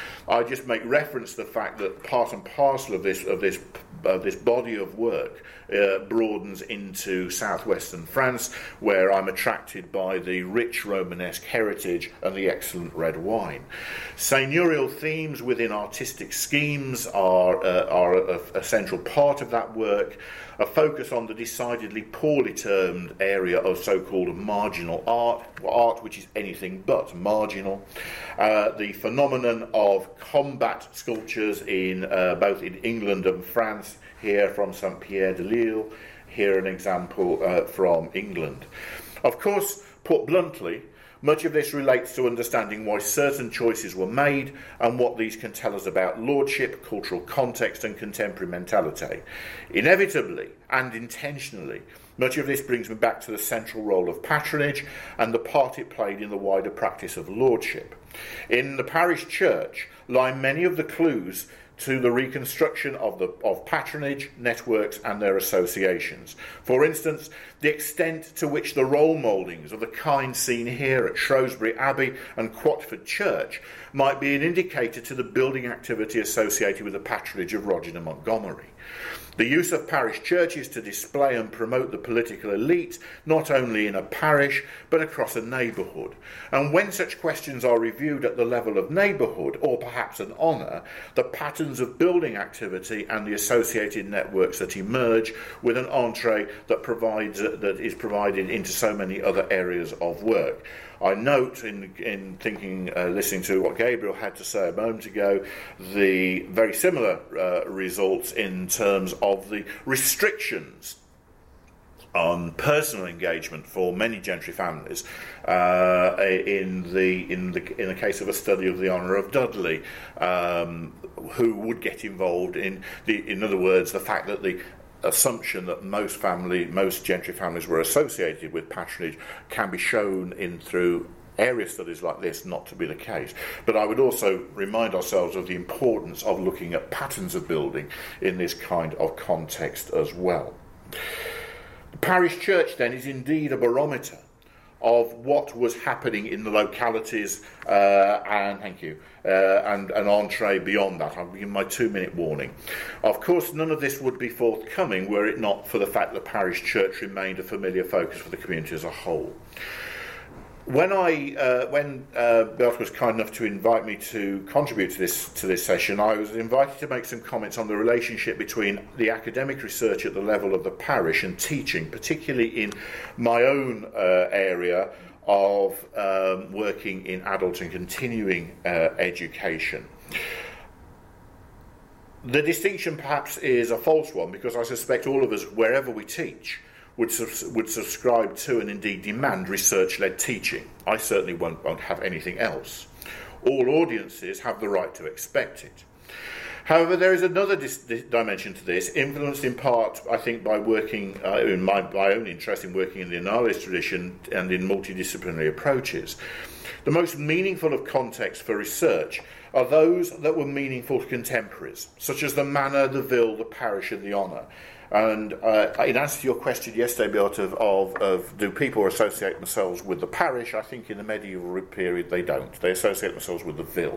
I just make reference to the fact that part and parcel of this of this of this body of work uh, broadens into southwestern France, where I'm attracted by the rich Romanesque heritage and the excellent red wine. Seigneurial themes within artistic schemes are uh, are a, a central part of that work. A focus on the decidedly poorly termed area of so-called marginal art, art which is anything but marginal. Uh, the phenomenon of combat sculptures in uh, both in England and France, here from Saint Pierre de Lille, here an example uh, from England. Of course, put bluntly, Much of this relates to understanding why certain choices were made and what these can tell us about lordship, cultural context and contemporary mentality. Inevitably and intentionally, much of this brings me back to the central role of patronage and the part it played in the wider practice of lordship. In the parish church lie many of the clues to the reconstruction of, the, of patronage, networks and their associations. For instance, the extent to which the role mouldings of the kind seen here at Shrewsbury Abbey and Quatford Church might be an indicator to the building activity associated with the patronage of Roger de Montgomery. The use of parish churches to display and promote the political elite, not only in a parish, but across a neighbourhood. And when such questions are reviewed at the level of neighbourhood, or perhaps an honour, the patterns of building activity and the associated networks that emerge with an entree that provides uh, that is provided into so many other areas of work. I note in in thinking, uh, listening to what Gabriel had to say a moment ago, the very similar uh, results in terms of the restrictions on personal engagement for many gentry families uh, in the in the in the case of a study of the Honour of Dudley, um, who would get involved in the in other words the fact that the assumption that most family, most gentry families were associated with patronage can be shown in through area studies like this not to be the case. But I would also remind ourselves of the importance of looking at patterns of building in this kind of context as well. The parish church then is indeed a barometer of what was happening in the localities uh, and thank you uh, and an entree beyond that. I'll begin my two-minute warning. Of course, none of this would be forthcoming were it not for the fact that the parish church remained a familiar focus for the community as a whole. When I, uh, when uh, Bertha was kind enough to invite me to contribute to this to this session, I was invited to make some comments on the relationship between the academic research at the level of the parish and teaching, particularly in my own uh, area of um, working in adult and continuing uh, education. The distinction perhaps is a false one, because I suspect all of us, wherever we teach, Would, subs- would subscribe to and indeed demand research-led teaching. I certainly won't, won't have anything else. All audiences have the right to expect it. However, there is another dis- dimension to this, influenced in part, I think, by working uh, in my, my own interest in working in the Annales tradition and in multidisciplinary approaches. The most meaningful of contexts for research are those that were meaningful to contemporaries, such as the manor, the ville, the parish, and the honour. And uh, in answer to your question yesterday, Bjort, of, of, of do people associate themselves with the parish, I think in the medieval period they don't. They associate themselves with the ville.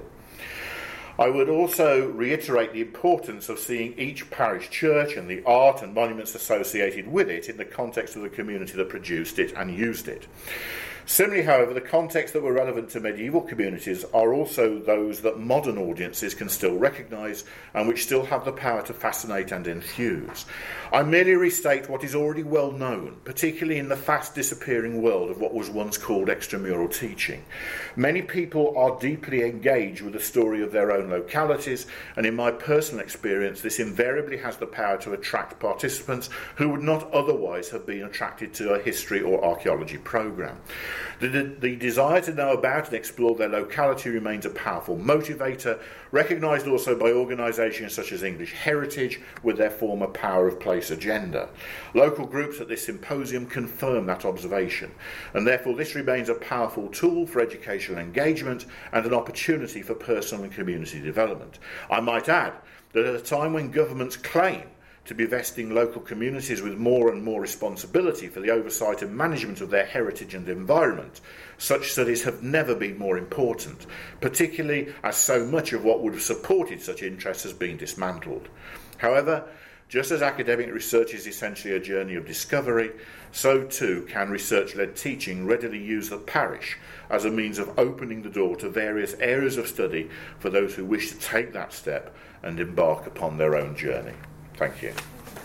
I would also reiterate the importance of seeing each parish church and the art and monuments associated with it in the context of the community that produced it and used it. Similarly, however, the contexts that were relevant to medieval communities are also those that modern audiences can still recognise and which still have the power to fascinate and enthuse. I merely restate what is already well known, particularly in the fast disappearing world of what was once called extramural teaching. Many people are deeply engaged with the story of their own localities, and in my personal experience, this invariably has the power to attract participants who would not otherwise have been attracted to a history or archaeology programme. The, the, the desire to know about and explore their locality remains a powerful motivator, recognised also by organisations such as English Heritage with their former Power of Place agenda. Local groups at this symposium confirm that observation, and therefore this remains a powerful tool for educational engagement and an opportunity for personal and community development. I might add that at a time when governments claim to be vesting local communities with more and more responsibility for the oversight and management of their heritage and environment, such studies have never been more important, particularly as so much of what would have supported such interests has been dismantled. However, just as academic research is essentially a journey of discovery, so too can research-led teaching readily use the parish as a means of opening the door to various areas of study for those who wish to take that step and embark upon their own journey. Thank you.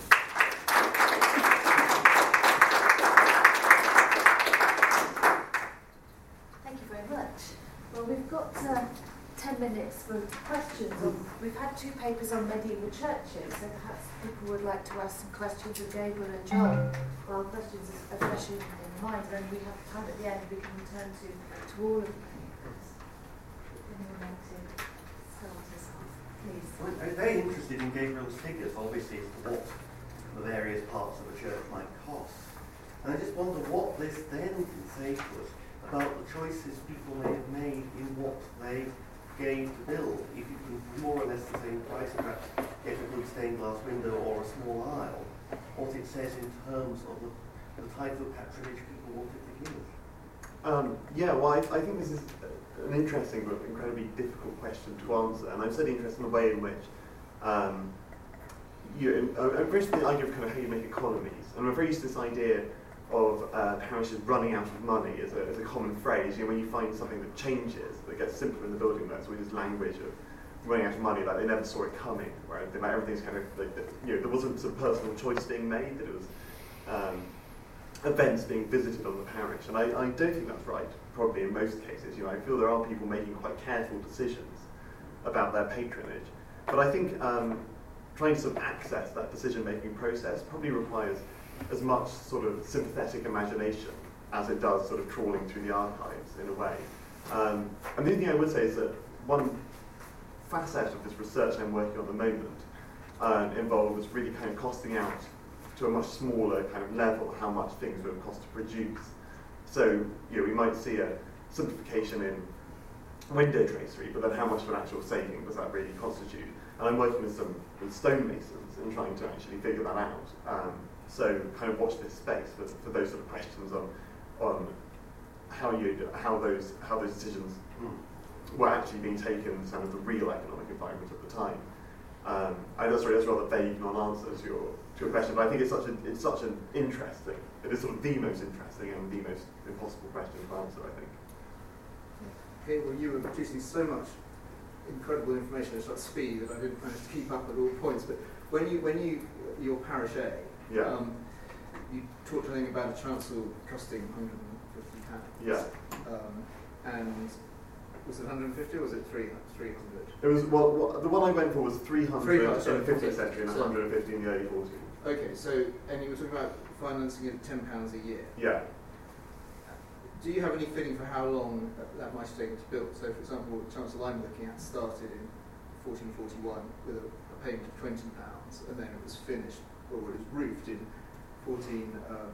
Thank you very much. Well, we've got uh, ten minutes for questions. On, we've had two papers on medieval churches, so perhaps people would like to ask some questions of Gabriel and John while questions are fresh in, in minds, and then we have time at the end we can turn to, to all of you. Anyone want to start us off, please? Well, I'm very interested in Gabriel's figures, obviously, as to what the various parts of a church might cost. And I just wonder what this then can say to us about the choices people may have made in what they gave to build. If you can, more or less the same price, perhaps get a good stained glass window or a small aisle, what it says in terms of the, the type of patronage people wanted to give. Um, yeah, well, I, I think this is an interesting but incredibly difficult question to answer, and I'm certainly interested in the way in which um, you, I'm very interested in the idea of kind of how you make economies, and I'm very used to this idea of uh, parishes running out of money as a, as a common phrase. You know, when you find something that changes, that gets simpler in the building, that's always this language of running out of money, like they never saw it coming, right? Like everything's kind of like, you know, there wasn't some personal choice being made, that it was um, events being visited on the parish, and I, I don't think that's right, probably in most cases. You know, I feel there are people making quite careful decisions about their patronage, but I think um, trying to sort of access that decision-making process probably requires as much sort of sympathetic imagination as it does sort of trawling through the archives in a way. Um, and the only thing I would say is that one facet of this research I'm working on at the moment uh, involves really kind of costing out to a much smaller kind of level how much things would have cost to produce. So, you know, we might see a simplification in window tracery, but then how much of an actual saving does that really constitute? And I'm working with some with stonemasons and trying to actually figure that out. Um, so kind of watch this space for, for those sort of questions on on how you how those how those decisions were actually being taken in kind of the real economic environment at the time. Um, I know that's, really, that's rather vague non-answer to your to your question, but I think it's such a it's such an interesting, it is sort of the most interesting and the most impossible question to answer, I think. Okay, well, you were producing so much incredible information at such speed that I didn't manage to keep up at all points. But when you when you your parish A, Yeah. um, you talked I think about a chancel costing one hundred fifty pounds. Yeah. Um, and was it one hundred fifty or was it three three hundred? It was well, well, the one I went for was three hundred in sorry, the fifteenth century and so, one hundred fifty in the early fourteenth. Okay, so and you were talking about financing it at ten pounds a year. Yeah. Do you have any feeling for how long that, that might have taken to build? So, for example, the chancel I'm looking at started in fourteen forty-one with a, a payment of twenty pounds, and then it was finished, or it was roofed in fourteen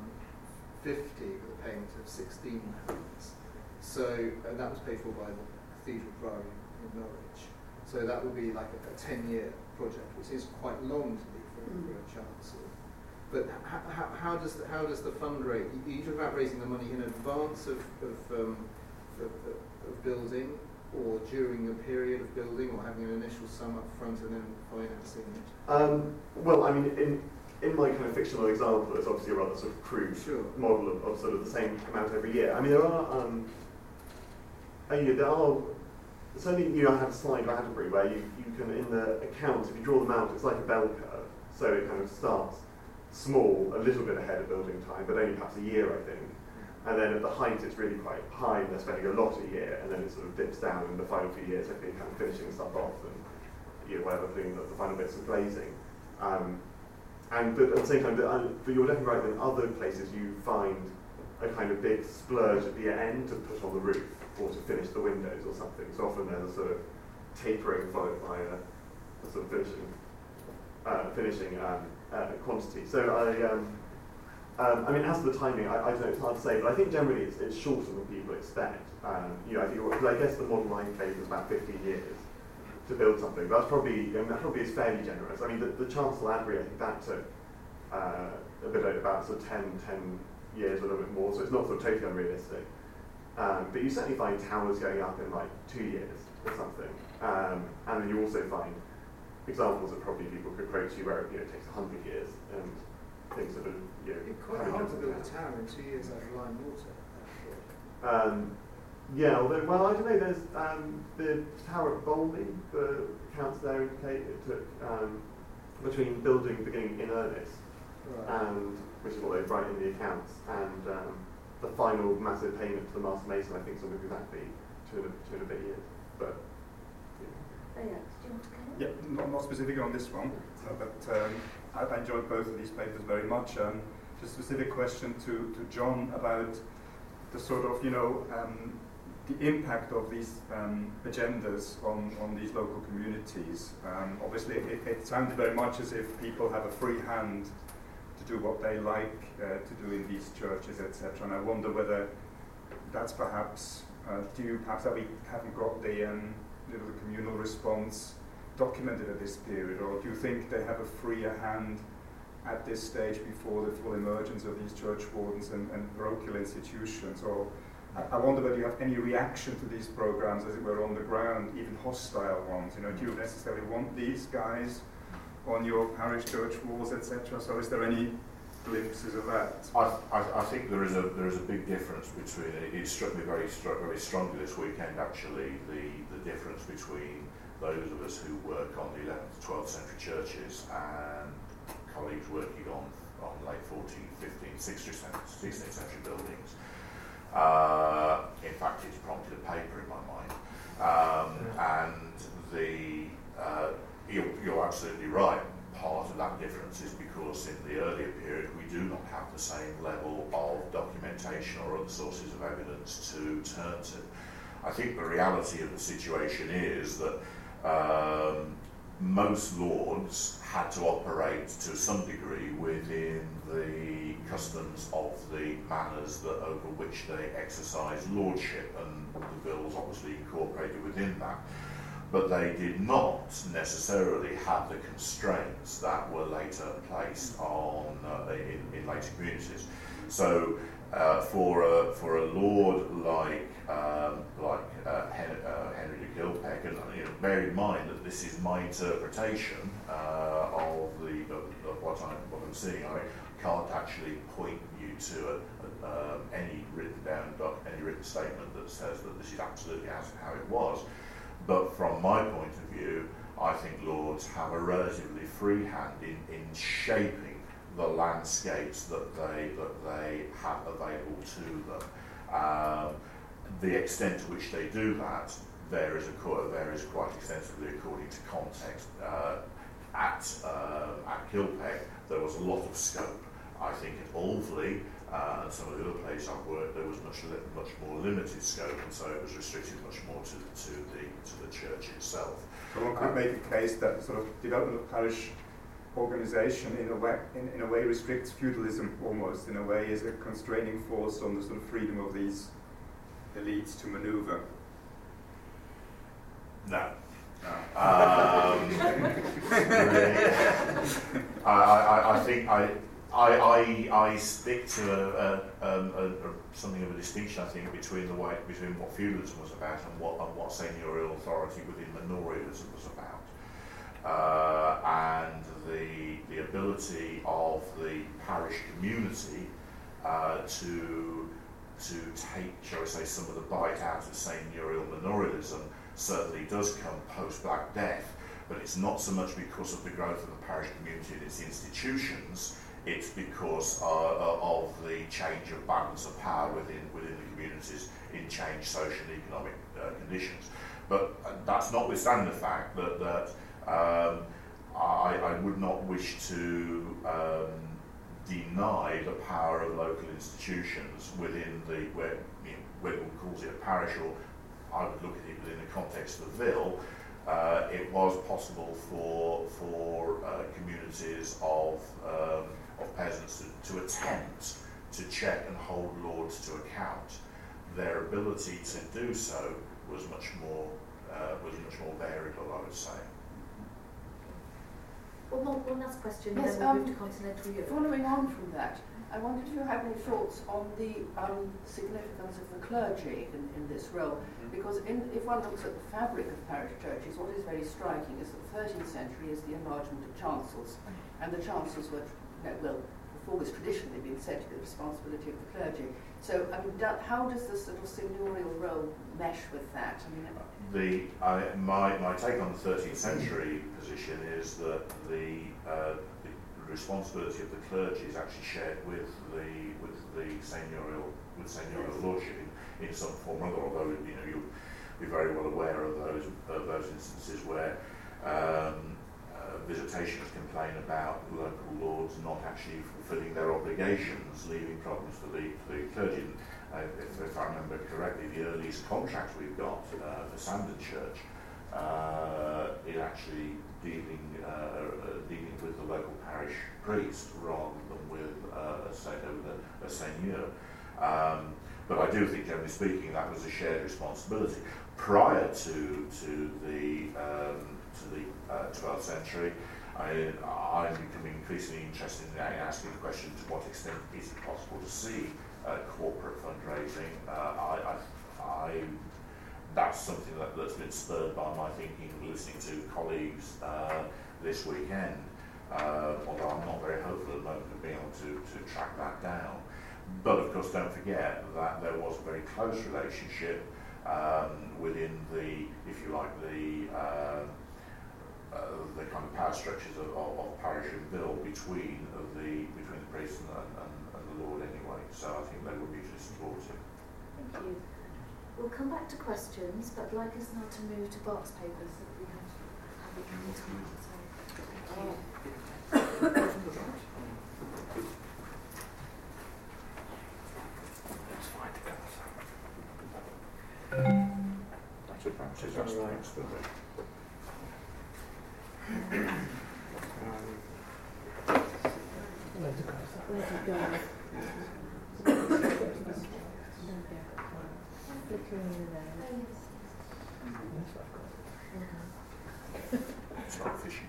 fifty with a payment of sixteen pounds. So, and that was paid for by the Cathedral Priory in Norwich. So that would be like a, a ten-year project, which is quite long to be for, mm. for a chancel. But how, how, how does the, how does the fundraise? You talk about raising the money in advance of of, um, of, of building, or during the period of building, or having an initial sum up front and then financing it. Um, well, I mean, in in my kind of fictional example, it's obviously a rather sort of crude sure. model of, of sort of the same amount every year. I mean, there are um, uh, you know, there are certainly. You know, I have a slide of Atterbury where you you can in the accounts, if you draw them out, it's like a bell curve. So it kind of starts small, a little bit ahead of building time, but only perhaps a year, I think. And then at the height, it's really quite high, and they're spending a lot a year, and then it sort of dips down in the final few years, I think, kind of finishing stuff off and, you know, whatever, putting the, the final bits of glazing. Um, and but at the same time, but, uh, but you're definitely right that in other places you find a kind of big splurge at the end to put on the roof or to finish the windows or something. So often there's a sort of tapering followed by a, a sort of finishing, uh, finishing um, uh, quantity. So I, um, um, I mean, as for the timing, I, I don't know, it's hard to say, but I think generally it's, it's shorter than people expect. Um, you know, I think, because I guess the model I played was about fifteen years to build something. But that's probably, I mean, that probably is fairly generous. I mean, the, the Chancel Atterbury, I think that took uh, a bit over about sort of ten, ten years, a little bit more, so it's not sort of totally unrealistic. Um, but you certainly find towers going up in like two years or something. Um, and then you also find examples that probably people could quote to you where, you know, it takes a hundred years and things that are, you know, it's quite hard to build a tower in two years out of line water. Um, yeah, although, well, I don't know, there's um, the tower at Bolney, the accounts there indicate it took um, between building beginning in earnest, right. and which is what they write in the accounts, and um, the final massive payment to the master mason, I think, something exactly two and a, two and a bit years. But Oh, yeah. Did you want to go? Yeah, not, not specifically on this one, uh, but um, I, I enjoyed both of these papers very much. Um, just a specific question to, to John about the sort of, you know, um, the impact of these um, agendas on, on these local communities. Um, obviously, it, it sounds very much as if people have a free hand to do what they like uh, to do in these churches, et cetera. And I wonder whether that's perhaps, uh, do you perhaps have we haven't got the, um, you know, the communal response documented at this period, or do you think they have a freer hand at this stage before the full emergence of these church wardens and, and parochial institutions? Or I, I wonder whether you have any reaction to these programs, as it were, on the ground, even hostile ones. You know, do you necessarily want these guys on your parish church walls, et cetera? So is there any glimpses of that? I, I, I think there is a there is a big difference between it. It struck me very stru- very strongly this weekend, actually, the, the difference between those of us who work on the eleventh to twelfth century churches and colleagues working on, on late fourteenth, fifteenth, sixteenth century buildings. Uh, in fact, it's prompted a paper in my mind. Um, and the uh, you're, you're absolutely right. Part of that difference is because in the earlier period we do not have the same level of documentation or other sources of evidence to turn to. I think the reality of the situation is that um, most lords had to operate to some degree within the customs of the manors that over which they exercised lordship, and the bills obviously incorporated within that. But they did not necessarily have the constraints that were later placed on uh, in, in later communities. So uh, for a for a lord like um, like uh, Hen- uh, Henry de Kilpeck, and you know, bear in mind that this is my interpretation uh, of the of, of what I'm what I'm seeing. I can't actually point you to a, a, um, any written down doc, any written statement that says that this is absolutely as how it was. But from my point of view, I think lords have a relatively free hand in, in shaping the landscapes that they that they have available to them. Um, the extent to which they do that varies, varies quite extensively according to context. Uh, at um, at Kilpeck, there was a lot of scope. I think at Alveley uh, and some of the other places I've worked, there was much li- much more limited scope, and so it was restricted much more to to the to the church itself. So one could um, make a case that sort of development of parish organisation in a way in, in a way restricts feudalism almost, in a way is a constraining force on the sort of freedom of these elites to manoeuvre. No. No. Um, really, I, I, I think I, I, I, I stick to a, a, a, a, something of a distinction, I think, between the way between what feudalism was about and what and what seigneurial authority within manorialism was about, uh, and the the ability of the parish community uh, to to take, shall we say, some of the bite out of seigneurial manorialism certainly does come post-Black Death, but it's not so much because of the growth of the parish community and its institutions, it's because uh, of the change of balance of power within within the communities in changed social and economic uh, conditions. But uh, that's notwithstanding the fact that, that um, I, I would not wish to um, deny the power of local institutions within the, where you know, Whitwell calls it a parish, or I would look at it within the context of Ville. Uh, it was possible for for uh, communities of um, of peasants to, to attempt to check and hold lords to account. Their ability to do so was much more uh, was much more variable, I would say. One more, one last question, Yes, and then we'll um, move to Continental Europe. Following on from that, I wondered if you have any thoughts on the um, significance of the clergy in, in this role, because in, if one looks at the fabric of parish churches, what is very striking is that the thirteenth century is the enlargement of chancels, and the chancels were, you know, well, before was traditionally been said to be the responsibility of the clergy. So, I mean, do, how does the sort of seigneurial role mesh with that? I mean, The I, my my take on the thirteenth century position is that the, uh, the responsibility of the clergy is actually shared with the with the seigneurial with seigneurial lordship in, in some form or other. Although you know you'll be very well aware of those of those instances where um, uh, visitation has complain about local lords not actually fulfilling their obligations, leaving problems for the, for the clergy. Uh, if, if I remember correctly, the earliest contract we've got uh, for Sandon Church uh, is actually dealing uh, dealing with the local parish priest rather than with uh, a, a, a seigneur. Um, but I do think, generally speaking, that was a shared responsibility. Prior to to the um, to the uh, twelfth century, I, I'm becoming increasingly interested in asking the question: to what extent is it possible to see uh, corporate fundraising? Uh, I, I, I, that's something that, that's been spurred by my thinking, listening to colleagues uh, this weekend. Uh, although I'm not very hopeful at the moment of being able to, to track that down. But of course, don't forget that there was a very close relationship um, within the, if you like, the uh, uh, the kind of power structures of, of, of parish and bill between uh, the between the priest and, and, and the Lord anyway. So I think they were mutually supportive. Thank you. We'll come back to questions, but I'd like us now to move to box papers so that we have have a bit more time. So, thank you. So perhaps it's asked the next bit. Where's it going? Flickering in there. It's not fishing.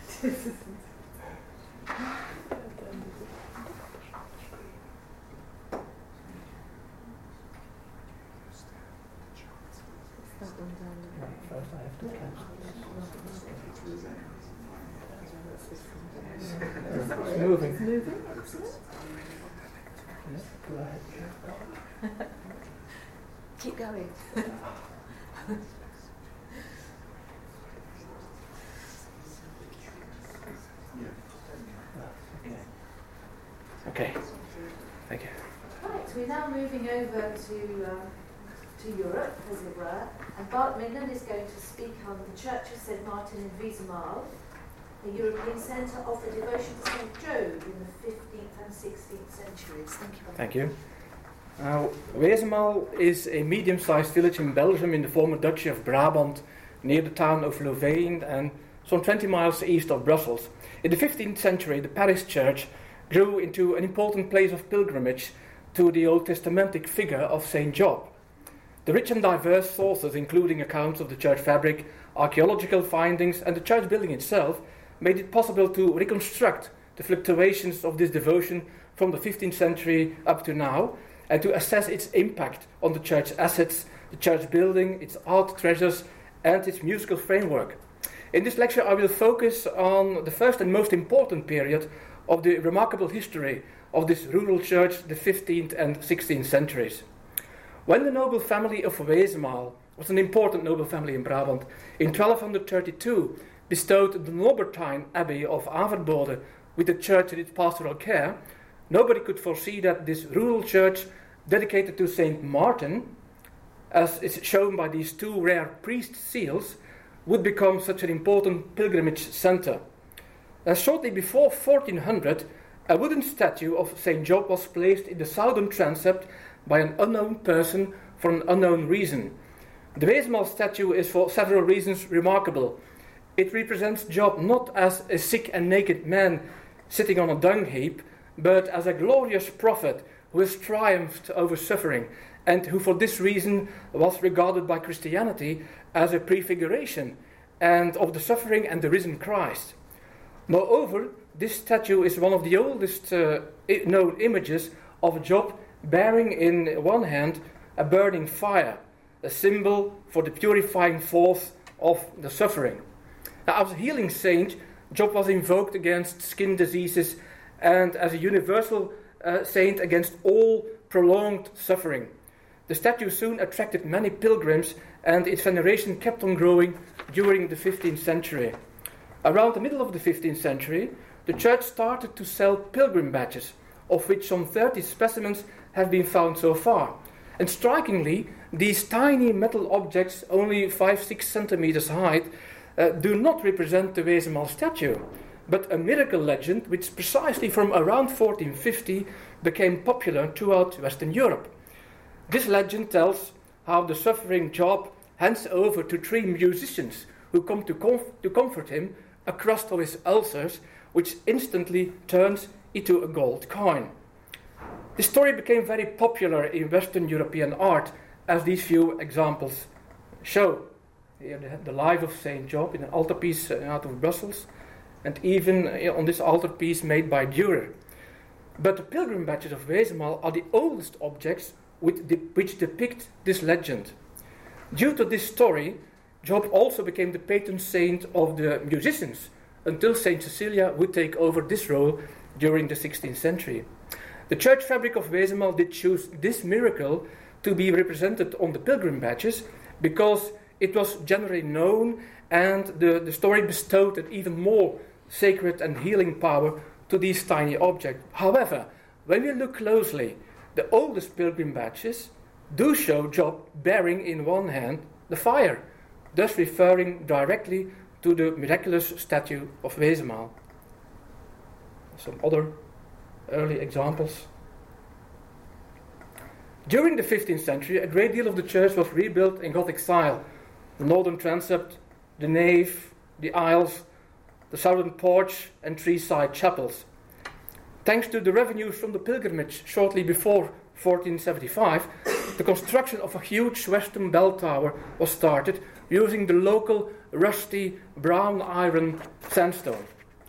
That one down there. Right, first I have to cancel this. It's moving. It's moving. Yeah, go ahead. Keep going. Okay. Thank you. Right, we're now moving over to um, to Europe, as it were, and Bart Midland is going to speak on the Church of Saint Martin in Wiesemal, the European centre of the devotion to Saint Job in the fifteenth and sixteenth centuries. Thank you. Thank you. Now, Wiesemal is a medium-sized village in Belgium in the former Duchy of Brabant, near the town of Louvain and some twenty miles east of Brussels. In the fifteenth century, the parish church grew into an important place of pilgrimage to the Old Testamentic figure of Saint Job. The rich and diverse sources, including accounts of the church fabric, archaeological findings, and the church building itself, made it possible to reconstruct the fluctuations of this devotion from the fifteenth century up to now, and to assess its impact on the church assets, the church building, its art treasures, and its musical framework. In this lecture, I will focus on the first and most important period of the remarkable history of this rural church, the fifteenth and sixteenth centuries. When the noble family of Wiesemal, was an important noble family in Brabant, in twelve thirty-two bestowed the Norbertine Abbey of Averbode with the church in its pastoral care, nobody could foresee that this rural church, dedicated to Saint Martin, as is shown by these two rare priest seals, would become such an important pilgrimage centre. Uh, shortly before fourteen hundred, a wooden statue of Saint Job was placed in the southern transept by an unknown person for an unknown reason. The Wiesemal statue is for several reasons remarkable. It represents Job not as a sick and naked man sitting on a dung heap, but as a glorious prophet who has triumphed over suffering, and who for this reason was regarded by Christianity as a prefiguration and of the suffering and the risen Christ. Moreover, this statue is one of the oldest uh, known images of Job bearing in one hand a burning fire, a symbol for the purifying force of the suffering. Now, as a healing saint, Job was invoked against skin diseases and as a universal uh, saint against all prolonged suffering. The statue soon attracted many pilgrims, and its veneration kept on growing during the fifteenth century. Around the middle of the fifteenth century, the church started to sell pilgrim badges, of which some thirty specimens have been found so far. And strikingly, these tiny metal objects, only five to six centimeters high, uh, do not represent the Wiesemal statue, but a miracle legend which precisely from around fourteen fifty became popular throughout Western Europe. This legend tells how the suffering Job hands over to three musicians who come to, comf- to comfort him a crust of his ulcers, which instantly turns into a gold coin. The story became very popular in Western European art, as these few examples show. Here the, the life of Saint Job in an altarpiece uh, out of Brussels, and even uh, on this altarpiece made by Dürer. But the pilgrim badges of Wesemal are the oldest objects with de- which depict this legend. Due to this story, Job also became the patron saint of the musicians, until Saint Cecilia would take over this role during the sixteenth century. The church fabric of Wesemal did choose this miracle to be represented on the pilgrim badges because it was generally known, and the, the story bestowed an even more sacred and healing power to these tiny objects. However, when we look closely, the oldest pilgrim badges do show Job bearing in one hand the fire, thus referring directly to the miraculous statue of Wesemal. Some other early examples. During the fifteenth century, a great deal of the church was rebuilt in Gothic style. The northern transept, the nave, the aisles, the southern porch, and three side chapels. Thanks to the revenues from the pilgrimage shortly before fourteen seventy-five, the construction of a huge western bell tower was started using the local rusty brown iron sandstone.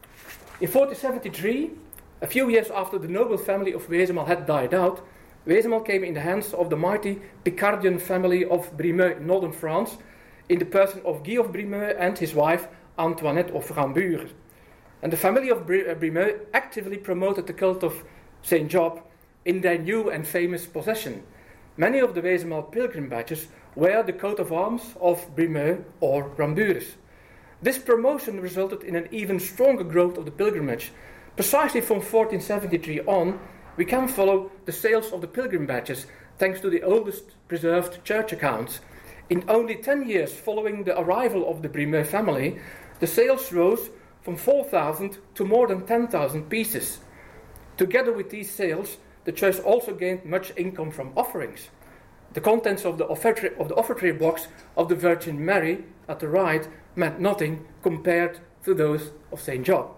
In fourteen seventy-three, a few years after the noble family of Wesemal had died out, Wesemal came in the hands of the mighty Picardian family of Brimeux in northern France, in the person of Guy of Brimeux and his wife Antoinette of Rambures. And the family of Brimeux actively promoted the cult of Saint Job in their new and famous possession. Many of the Wesemal pilgrim badges wear the coat of arms of Brimeux or Rambures. This promotion resulted in an even stronger growth of the pilgrimage. Precisely from fourteen seventy-three on, we can follow the sales of the pilgrim badges thanks to the oldest preserved church accounts. In only ten years following the arrival of the Brimeux family, the sales rose from four thousand to more than ten thousand pieces. Together with these sales, the church also gained much income from offerings. The contents of the offertory, of the offertory box of the Virgin Mary at the right meant nothing compared to those of Saint Job.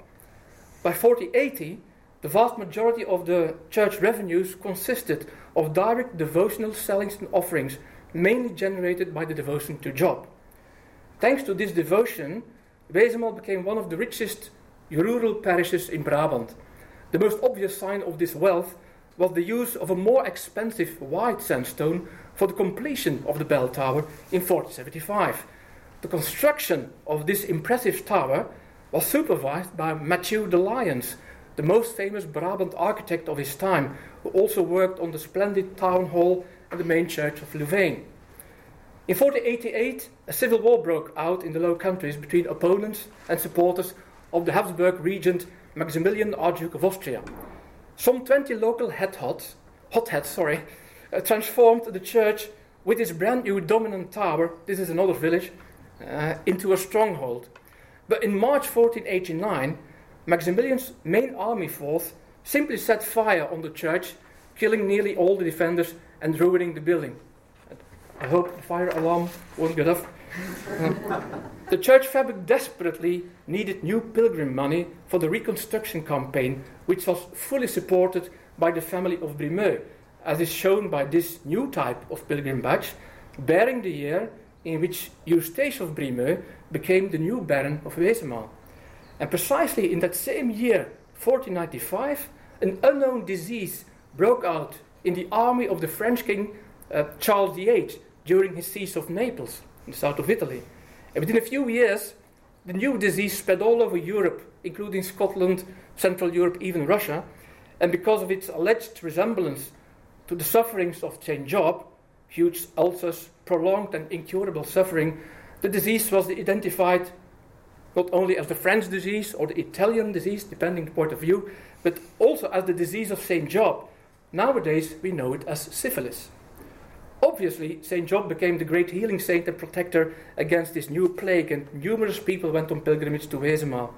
By fourteen eighty, the vast majority of the church revenues consisted of direct devotional sellings and offerings, mainly generated by the devotion to Job. Thanks to this devotion, Wesemal became one of the richest rural parishes in Brabant. The most obvious sign of this wealth was the use of a more expensive white sandstone for the completion of the bell tower in fourteen seventy-five. The construction of this impressive tower was supervised by Mathieu de Lyons, the most famous Brabant architect of his time, who also worked on the splendid town hall and the main church of Louvain. In fourteen eighty-eight, a civil war broke out in the Low Countries between opponents and supporters of the Habsburg regent Maximilian, Archduke of Austria. Some twenty local headhots, hotheads sorry, uh, transformed the church with its brand new dominant tower, this is another village, uh, into a stronghold. But in March fourteen eighty-nine, Maximilian's main army force simply set fire on the church, killing nearly all the defenders and ruining the building. I hope the fire alarm won't get off. The church fabric desperately needed new pilgrim money for the reconstruction campaign, which was fully supported by the family of Brimeux, as is shown by this new type of pilgrim badge, bearing the year in which Eustache of Brimeux became the new Baron of Wesemal. And precisely in that same year, fourteen ninety-five, an unknown disease broke out in the army of the French king uh, Charles the Eighth during his siege of Naples, in the south of Italy. And within a few years, the new disease spread all over Europe, including Scotland, Central Europe, even Russia. And because of its alleged resemblance to the sufferings of Saint Job, huge ulcers, prolonged and incurable suffering, the disease was identified not only as the French disease or the Italian disease, depending on the point of view, but also as the disease of Saint Job. Nowadays, we know it as syphilis. Obviously, Saint Job became the great healing saint and protector against this new plague, and numerous people went on pilgrimage to Wesemal.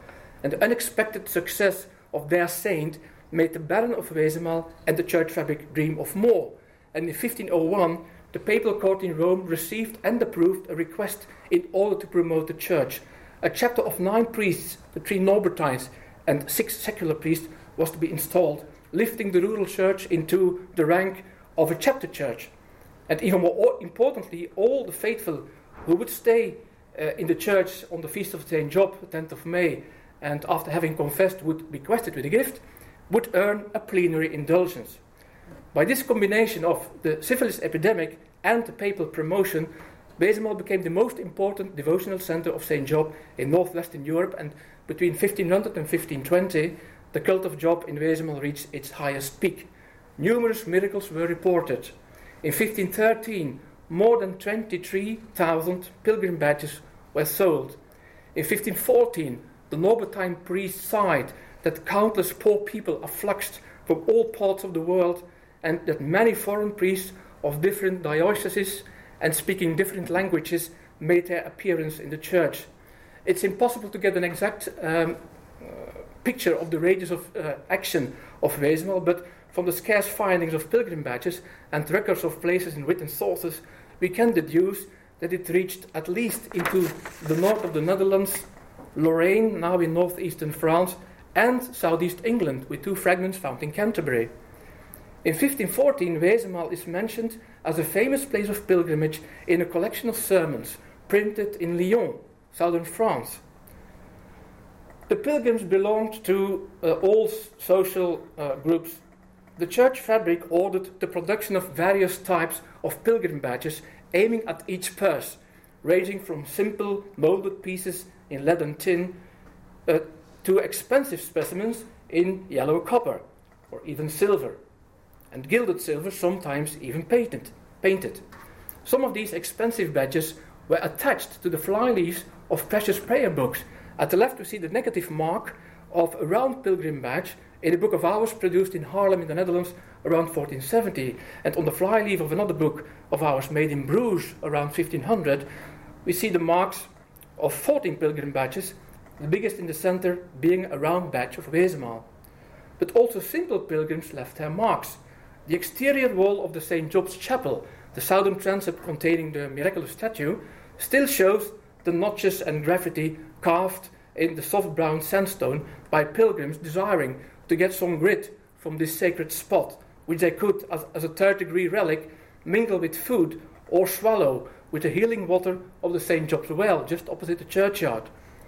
and the unexpected success of their saint made the Baron of Wesemal and the church fabric dream of more. And in fifteen oh one, the papal court in Rome received and approved a request in order to promote the church. A chapter of nine priests, the three Norbertines, and six secular priests was to be installed, lifting the rural church into the rank of a chapter church. And even more importantly, all the faithful who would stay uh, in the church on the feast of Saint Job, the tenth of May, and after having confessed would be requested with a gift, would earn a plenary indulgence. By this combination of the syphilis epidemic and the papal promotion, Wesemal became the most important devotional center of Saint Job in northwestern Europe, and between fifteen hundred and fifteen twenty, the cult of Job in Wesemal reached its highest peak. Numerous miracles were reported. In fifteen thirteen, more than twenty-three thousand pilgrim badges were sold. In fifteen fourteen, the Norbertine priest sighed that countless poor people affluxed from all parts of the world, and that many foreign priests of different dioceses and speaking different languages made their appearance in the church. It's impossible to get an exact um, uh, picture of the radius of uh, action of Wesemal, but from the scarce findings of pilgrim badges and records of places in written sources, we can deduce that it reached at least into the north of the Netherlands, Lorraine, now in northeastern France, and southeast England, with two fragments found in Canterbury. In fifteen fourteen, Wesemal is mentioned as a famous place of pilgrimage in a collection of sermons printed in Lyon, southern France. The pilgrims belonged to uh, all social uh, groups. The church fabric ordered the production of various types of pilgrim badges aiming at each purse, ranging from simple molded pieces in lead and tin uh, to expensive specimens in yellow copper or even silver, and gilded silver, sometimes even painted. painted. Some of these expensive badges were attached to the flyleaves of precious prayer books. At the left we see the negative mark of a round pilgrim badge in a book of hours produced in Haarlem in the Netherlands around fourteen seventy. And on the flyleaf of another book of hours made in Bruges around fifteen hundred, we see the marks of fourteen pilgrim badges, the biggest in the center being a round badge of Wesemal. But also simple pilgrims left their marks. The exterior wall of the Saint Job's Chapel, the southern transept containing the miraculous statue, still shows the notches and graffiti carved in the soft brown sandstone by pilgrims desiring to get some grit from this sacred spot, which they could, as, as a third degree relic, mingle with food or swallow with the healing water of the Saint Job's Well, just opposite the churchyard.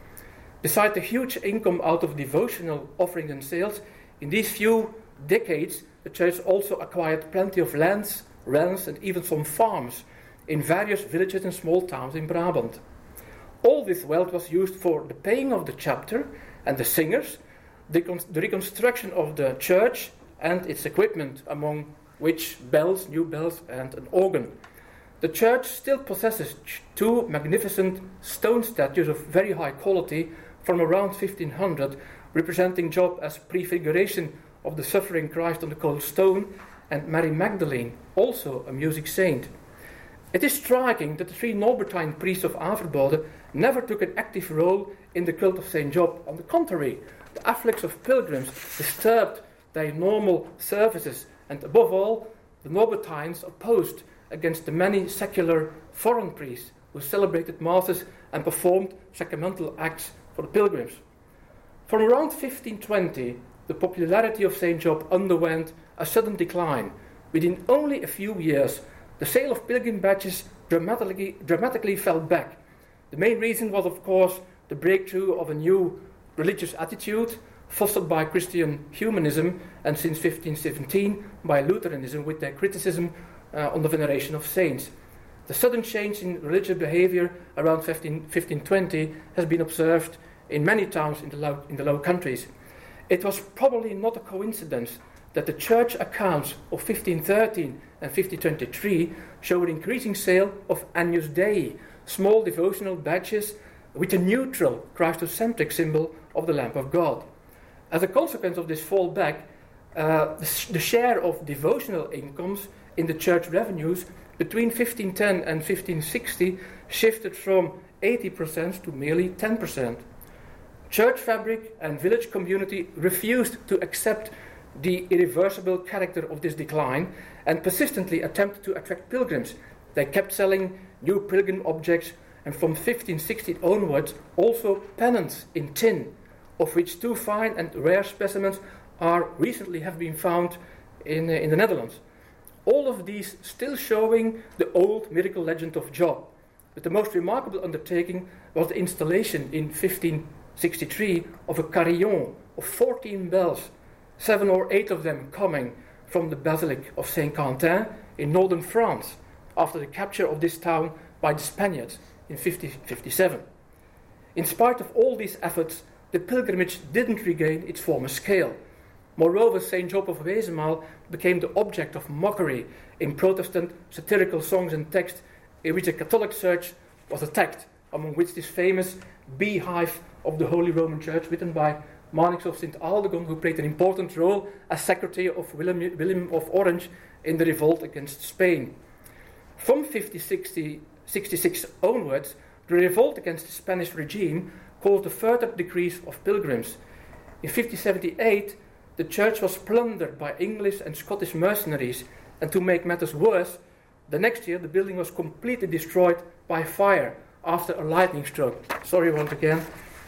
Beside the huge income out of devotional offerings and sales, in these few decades, the church also acquired plenty of lands, realms, and even some farms in various villages and small towns in Brabant. All this wealth was used for the paying of the chapter and the singers, the, con- the reconstruction of the church and its equipment, among which bells, new bells, and an organ. The church still possesses ch- two magnificent stone statues of very high quality from around fifteen hundred, representing Job as prefiguration of the suffering Christ on the cold stone, and Mary Magdalene, also a music saint. It is striking that the three Norbertine priests of Averbode never took an active role in the cult of Saint Job. On the contrary, the afflux of pilgrims disturbed their normal services, and above all, the Norbertines opposed against the many secular foreign priests who celebrated masses and performed sacramental acts for the pilgrims. From around fifteen twenty, the popularity of Saint Job underwent a sudden decline. Within only a few years, the sale of pilgrim badges dramatically, dramatically fell back. The main reason was, of course, the breakthrough of a new religious attitude fostered by Christian humanism, and since fifteen seventeen by Lutheranism with their criticism uh, on the veneration of saints. The sudden change in religious behavior around fifteen twenty has been observed in many towns in the Low, in the Low Countries. It was probably not a coincidence that the church accounts of fifteen thirteen and fifteen twenty-three show an increasing sale of Agnus Dei, small devotional badges with a neutral Christocentric symbol of the Lamb of God. As a consequence of this fallback, uh, the, sh- the share of devotional incomes in the church revenues between fifteen ten and fifteen sixty shifted from eighty percent to merely ten percent. church fabric and village community refused to accept the irreversible character of this decline and persistently attempted to attract pilgrims. They kept selling new pilgrim objects, and from fifteen sixty onwards also pennants in tin, of which two fine and rare specimens are recently have been found in, uh, in the Netherlands. All of these still showing the old miracle legend of Job. But the most remarkable undertaking was the installation in fifteen sixty-three of a carillon of fourteen bells, seven or eight of them coming from the Basilic of Saint Quentin in northern France, after the capture of this town by the Spaniards in fifteen fifty-seven. In spite of all these efforts, the pilgrimage didn't regain its former scale. Moreover, Saint Job of Wezenmaal became the object of mockery in Protestant satirical songs and texts in which the Catholic Church was attacked, among which this famous Beehive of the Holy Roman Church, written by Marnix of Saint Aldegonde, who played an important role as secretary of William, William of Orange in the revolt against Spain. From fifteen sixty-six onwards, the revolt against the Spanish regime caused a further decrease of pilgrims. In fifteen seventy-eight, the church was plundered by English and Scottish mercenaries, and to make matters worse, the next year the building was completely destroyed by fire after a lightning stroke. Sorry once again.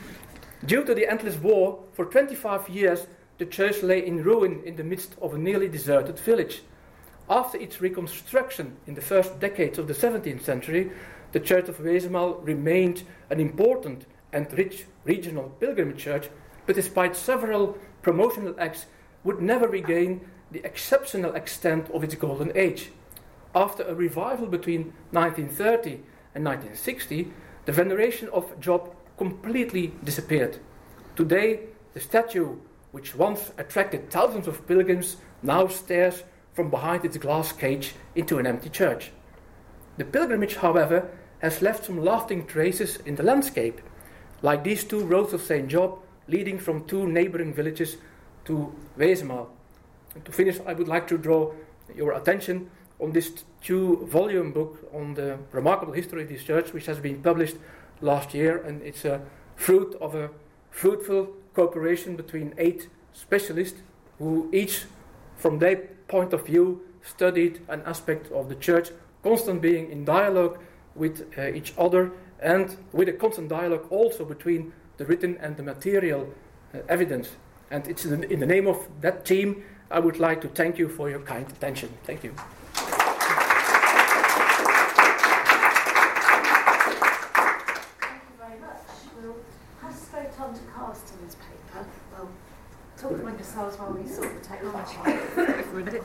Due to the endless war, for twenty-five years the church lay in ruin in the midst of a nearly deserted village. After its reconstruction in the first decades of the seventeenth century, the Church of Wezenmaal remained an important and rich regional pilgrimage church, but despite several promotional acts, would never regain the exceptional extent of its golden age. After a revival between nineteen thirty and nineteen sixty, the veneration of Job completely disappeared. Today, the statue, which once attracted thousands of pilgrims, now stares from behind its glass cage into an empty church. The pilgrimage, however, has left some lasting traces in the landscape, like these two roads of Saint Job leading from two neighboring villages to Wezenmaal. And to finish, I would like to draw your attention on this two-volume book on the remarkable history of this church, which has been published last year, and it's a fruit of a fruitful cooperation between eight specialists who each, from their point of view, studied an aspect of the church, constant being in dialogue with uh, each other, and with a constant dialogue also between the written and the material uh, evidence. And it's in the, in the name of that team, I would like to thank you for your kind attention. Thank you. Thank you very much. We'll pass straight on to Carsten's paper. Well, talk among yourselves while we sort the technology for a minute.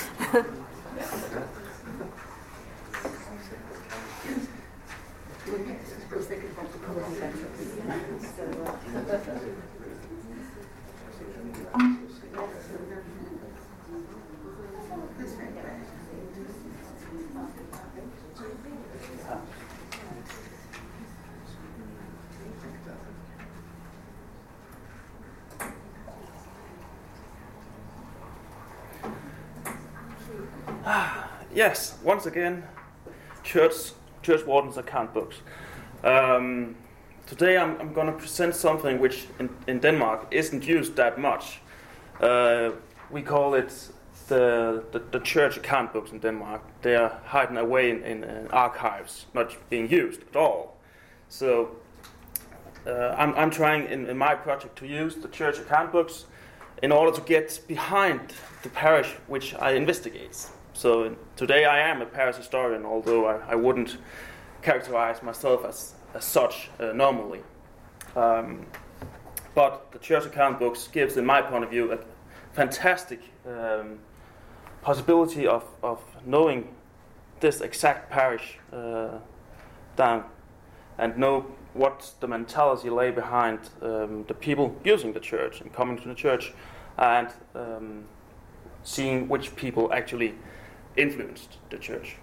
Yes, once again, church church wardens account books. Um, today I'm, I'm going to present something which in, in Denmark isn't used that much. Uh, we call it the, the, the church account books in Denmark. They are hidden away in, in, in archives, not being used at all. So uh, I'm, I'm trying in, in my project to use the church account books in order to get behind the parish which I investigate. So today I am a parish historian, although I, I wouldn't characterize myself as, as such uh, normally. Um, but the church account books gives, in my point of view, a fantastic um, possibility of, of knowing this exact parish uh, down and know what the mentality lay behind um, the people using the church and coming to the church, and um, seeing which people actually influenced the church.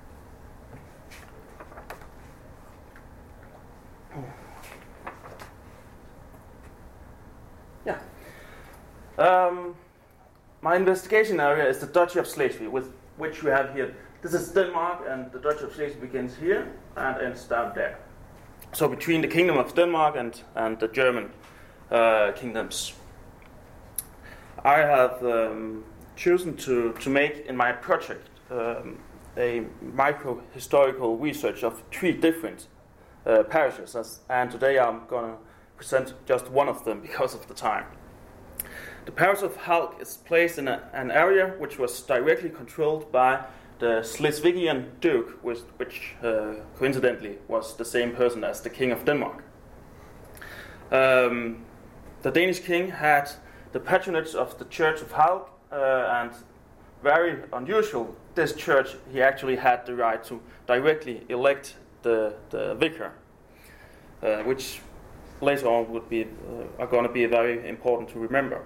Yeah. Um, my investigation area is the Duchy of Slesvig, with which we have here. This is Denmark, and the Duchy of Slesvig begins here and ends down there. So between the Kingdom of Denmark and, and the German uh, kingdoms. I have um, chosen to, to make in my project um, a micro-historical research of three different uh, parishes, as, and today I'm going to present just one of them because of the time. The parish of Halk is placed in a, an area which was directly controlled by the Schleswigian Duke, which, which uh, coincidentally was the same person as the King of Denmark. Um, the Danish king had the patronage of the Church of Halk, uh, and very unusual, this church, he actually had the right to directly elect the, the vicar, uh, which later on would be uh, are going to be very important to remember.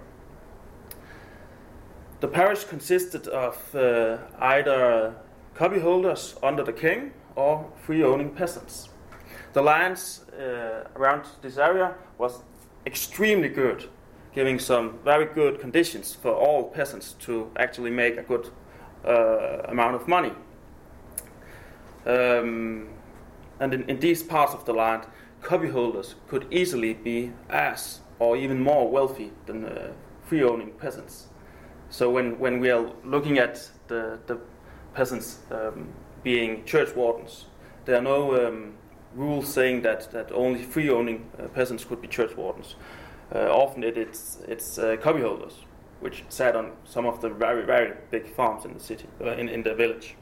The parish consisted of uh, either copyholders under the king or free-owning peasants. The lands uh, around this area was extremely good, giving some very good conditions for all peasants to actually make a good uh, amount of money. Um, and in, in these parts of the land, copyholders could easily be as or even more wealthy than uh, free-owning peasants. So when, when we are looking at the, the peasants um, being church wardens, there are no um, rules saying that, that only free-owning uh, peasants could be church wardens. Uh, often it, it's, it's uh, copyholders, which sat on some of the very, very big farms in the city, uh, in, in the village.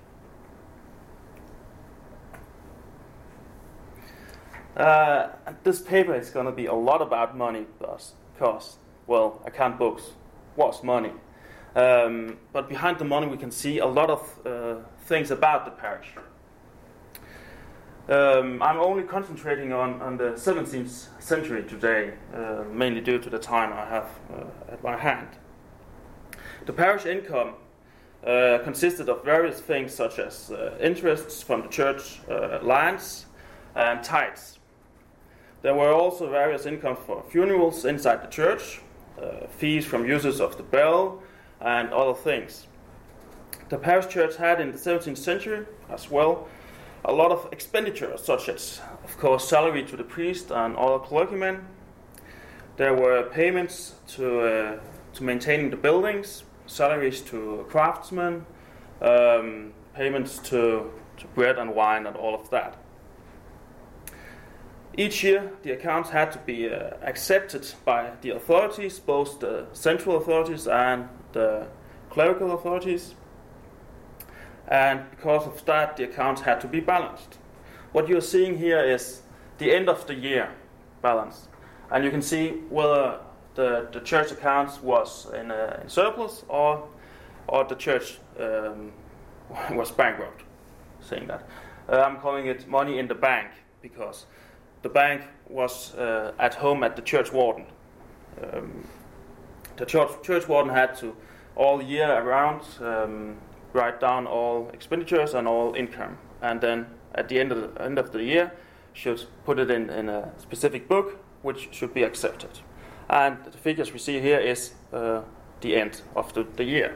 Uh, this paper is going to be a lot about money, because, well, account books was money. Um, but behind the money we can see a lot of uh, things about the parish. Um, I'm only concentrating on, on the seventeenth century today, uh, mainly due to the time I have uh, at my hand. The parish income uh, consisted of various things such as uh, interests from the church uh, lands and tithes. There were also various incomes for funerals inside the church, uh, fees from users of the bell, and other things. The parish church had in the seventeenth century as well a lot of expenditure, such as, of course, salary to the priest and other clergymen. There were payments to uh, to maintaining the buildings, salaries to craftsmen, um, payments to, to bread and wine and all of that. Each year, the accounts had to be uh, accepted by the authorities, both the central authorities and the clerical authorities. And because of that, the accounts had to be balanced. What you're seeing here is the end of the year balance. And you can see whether the, the church accounts was in, a, in surplus or, or the church um, was bankrupt, saying that. Uh, I'm calling it money in the bank because the bank was uh, at home at the church warden. Um, the church, church warden had to, all year around, um, write down all expenditures and all income. And then at the end of the, end of the year, should put it in, in a specific book, which should be accepted. And the figures we see here is uh, the end of the, the year.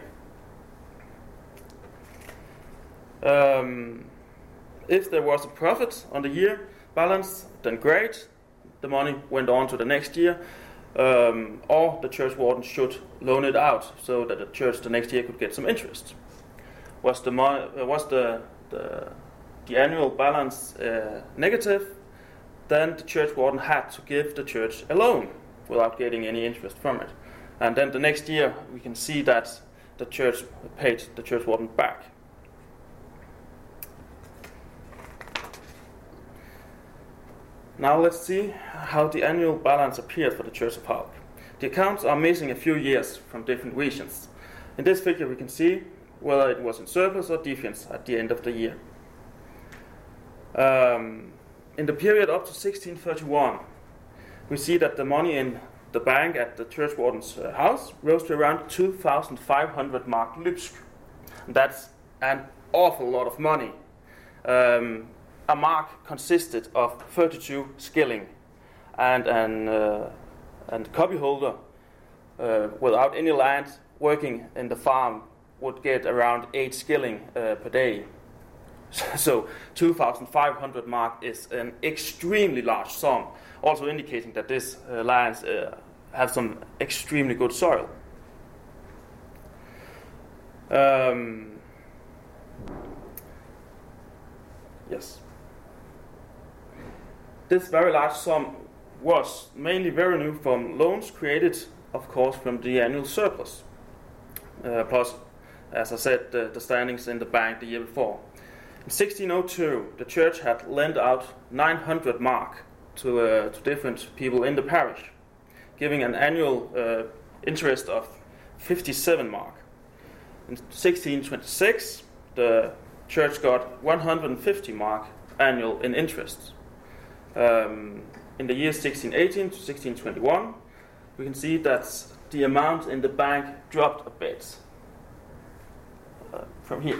Um, if there was a profit on the year balance, then great. The money went on to the next year, um, or the church warden should loan it out so that the church the next year could get some interest. Was the mo- uh, was the, the the annual balance uh, negative, then the church warden had to give the church a loan without getting any interest from it. And then the next year we can see that the church paid the church warden back. Now let's see how the annual balance appeared for the Church of Halk. The accounts are missing a few years from different regions. In this figure we can see whether it was in surplus or deficit at the end of the year. Um, in the period up to sixteen thirty-one, we see that the money in the bank at the church warden's uh, house rose to around two thousand five hundred mark Lübsk. That's an awful lot of money. Um, a mark consisted of thirty-two skilling, and an uh, and copyholder uh, without any land working in the farm would get around eight skilling uh, per day. So two thousand five hundred mark is an extremely large sum, also indicating that this uh, land uh, have some extremely good soil. Um, yes. This very large sum was mainly revenue from loans created, of course, from the annual surplus. Uh, plus, as I said, the, the standings in the bank the year before. In sixteen oh two, the church had lent out nine hundred mark to, uh, to different people in the parish, giving an annual uh, interest of fifty-seven mark. In sixteen twenty-six, the church got one hundred fifty mark annual in interest. Um, in the years sixteen eighteen to sixteen twenty-one, we can see that the amount in the bank dropped a bit uh, from here.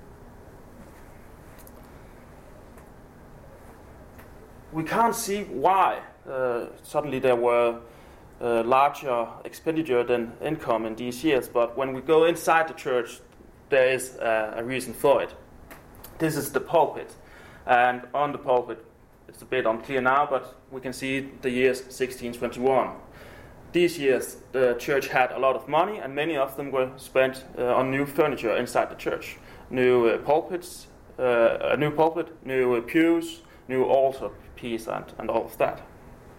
We can't see why uh, suddenly there were uh, larger expenditure than income in these years, but when we go inside the church, there is uh, a reason for it. This is the pulpit, and on the pulpit, it's a bit unclear now, but we can see the years sixteen twenty-one. These years, the church had a lot of money, and many of them were spent uh, on new furniture inside the church. New uh, pulpits, uh, a new pulpit, new uh, pews, new altar piece, and, and all of that.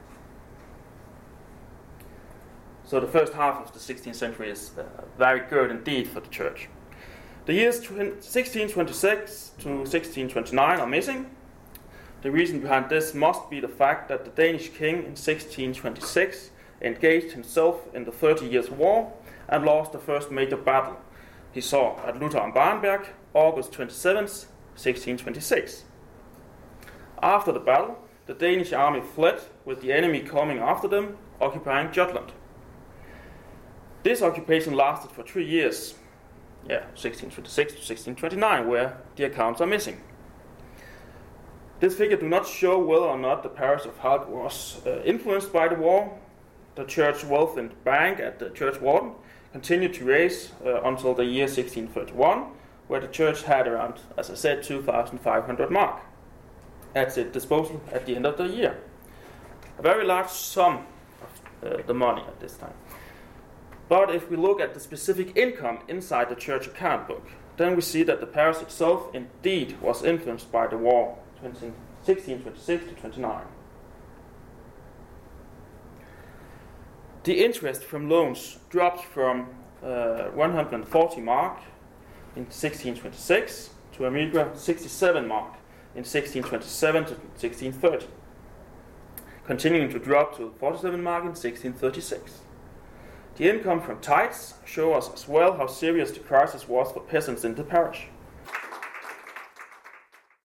So the first half of the sixteenth century is uh, very good indeed for the church. The years sixteen twenty-six to sixteen twenty-nine are missing. The reason behind this must be the fact that the Danish king in sixteen twenty-six engaged himself in the Thirty Years' War and lost the first major battle he saw at Lutter am Barenberg, August twenty-seventh, sixteen twenty-six. After the battle, the Danish army fled, with the enemy coming after them, occupying Jutland. This occupation lasted for three years, yeah, sixteen twenty-six to sixteen twenty-nine, where the accounts are missing. This figure do not show whether or not the parish of Halk was uh, influenced by the war. The church wealth in the bank at the church warden continued to raise uh, until the year sixteen thirty-one, where the church had around, as I said, two thousand five hundred mark at its disposal at the end of the year. A very large sum of uh, the money at this time. But if we look at the specific income inside the church account book, then we see that the parish itself indeed was influenced by the war, sixteen twenty-six to twenty-nine. The interest from loans dropped from uh, one hundred forty mark in sixteen twenty-six to a meager sixty-seven mark in sixteen twenty-seven to sixteen thirty, continuing to drop to forty-seven mark in sixteen thirty-six. The income from tithes show us as well how serious the crisis was for peasants in the parish.